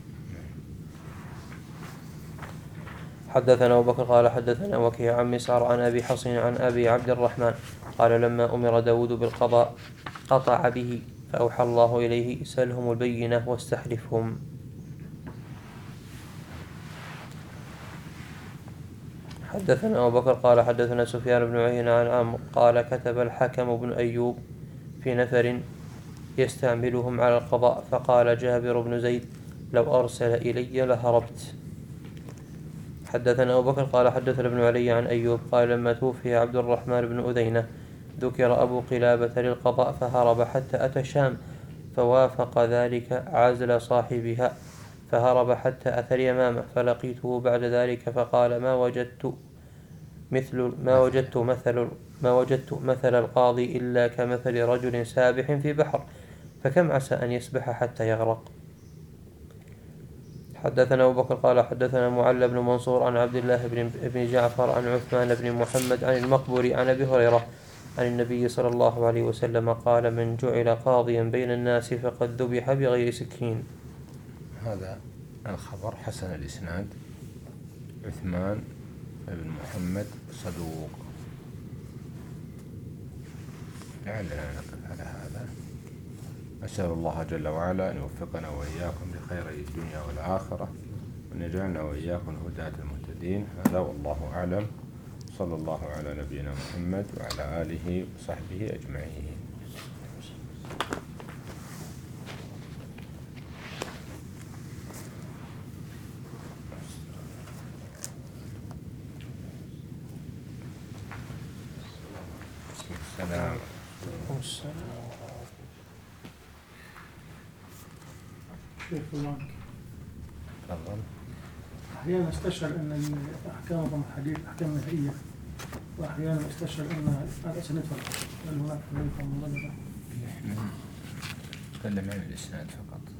حدثنا أبو بكر قال حدثنا وكيع عن مسعر عن أبي حصين عن أبي عبد الرحمن قال لما أمر داود بالقضاء قطع به فأوحى الله إليه سلهم البينة واستحلفهم. حدثنا أبو بكر قال حدثنا سفيان بن عيينة عن عمرو قال كتب الحكم بن أيوب في نفر يستعملهم على القضاء فقال جابر بن زيد لو أرسل إلي لهربت. حدثنا أبو بكر قال حدثنا ابن علي عن أيوب قال لما توفي عبد الرحمن بن أذينة ذكر أبو قلابة للقضاء فهرب حتى أتى الشام فوافق ذلك عزل صاحبها فهرب حتى أتى اليمامة فلقيته بعد ذلك فقال ما وجدت مثل ما وجدت مثل ما وجدت مثل القاضي إلا كمثل رجل سابح في بحر فكم عسى أن يسبح حتى يغرق. حدثنا أبو بكر قال حدثنا معل بن منصور عن عبد الله بن, بن جعفر عن عثمان بن محمد عن المقبوري عن أبي هريرة عن النبي صلى الله عليه وسلم قال من جعل قاضيا بين الناس فقد ذبح بغير سكين. هذا الخبر حسن الإسناد، عثمان بن محمد صدوق. لعلنا نقف على هذا. أسأل الله جل وعلا أن يوفقنا وإياكم لخير الدنيا والآخرة وأن يجعلنا وإياكم الهداة المهتدين. هذا والله أعلم. صلى الله على نبينا محمد وعلى آله وصحبه أجمعين. السلام. شيخ فلان تفضل. أحيانا استشعر أن الأحكام ضمن الحديث أحكام نهائية وأحيانا استشعر أن الأسانيد فقط. هل هناك فرق مضطربة؟ نحن نتكلم عن الإسناد فقط.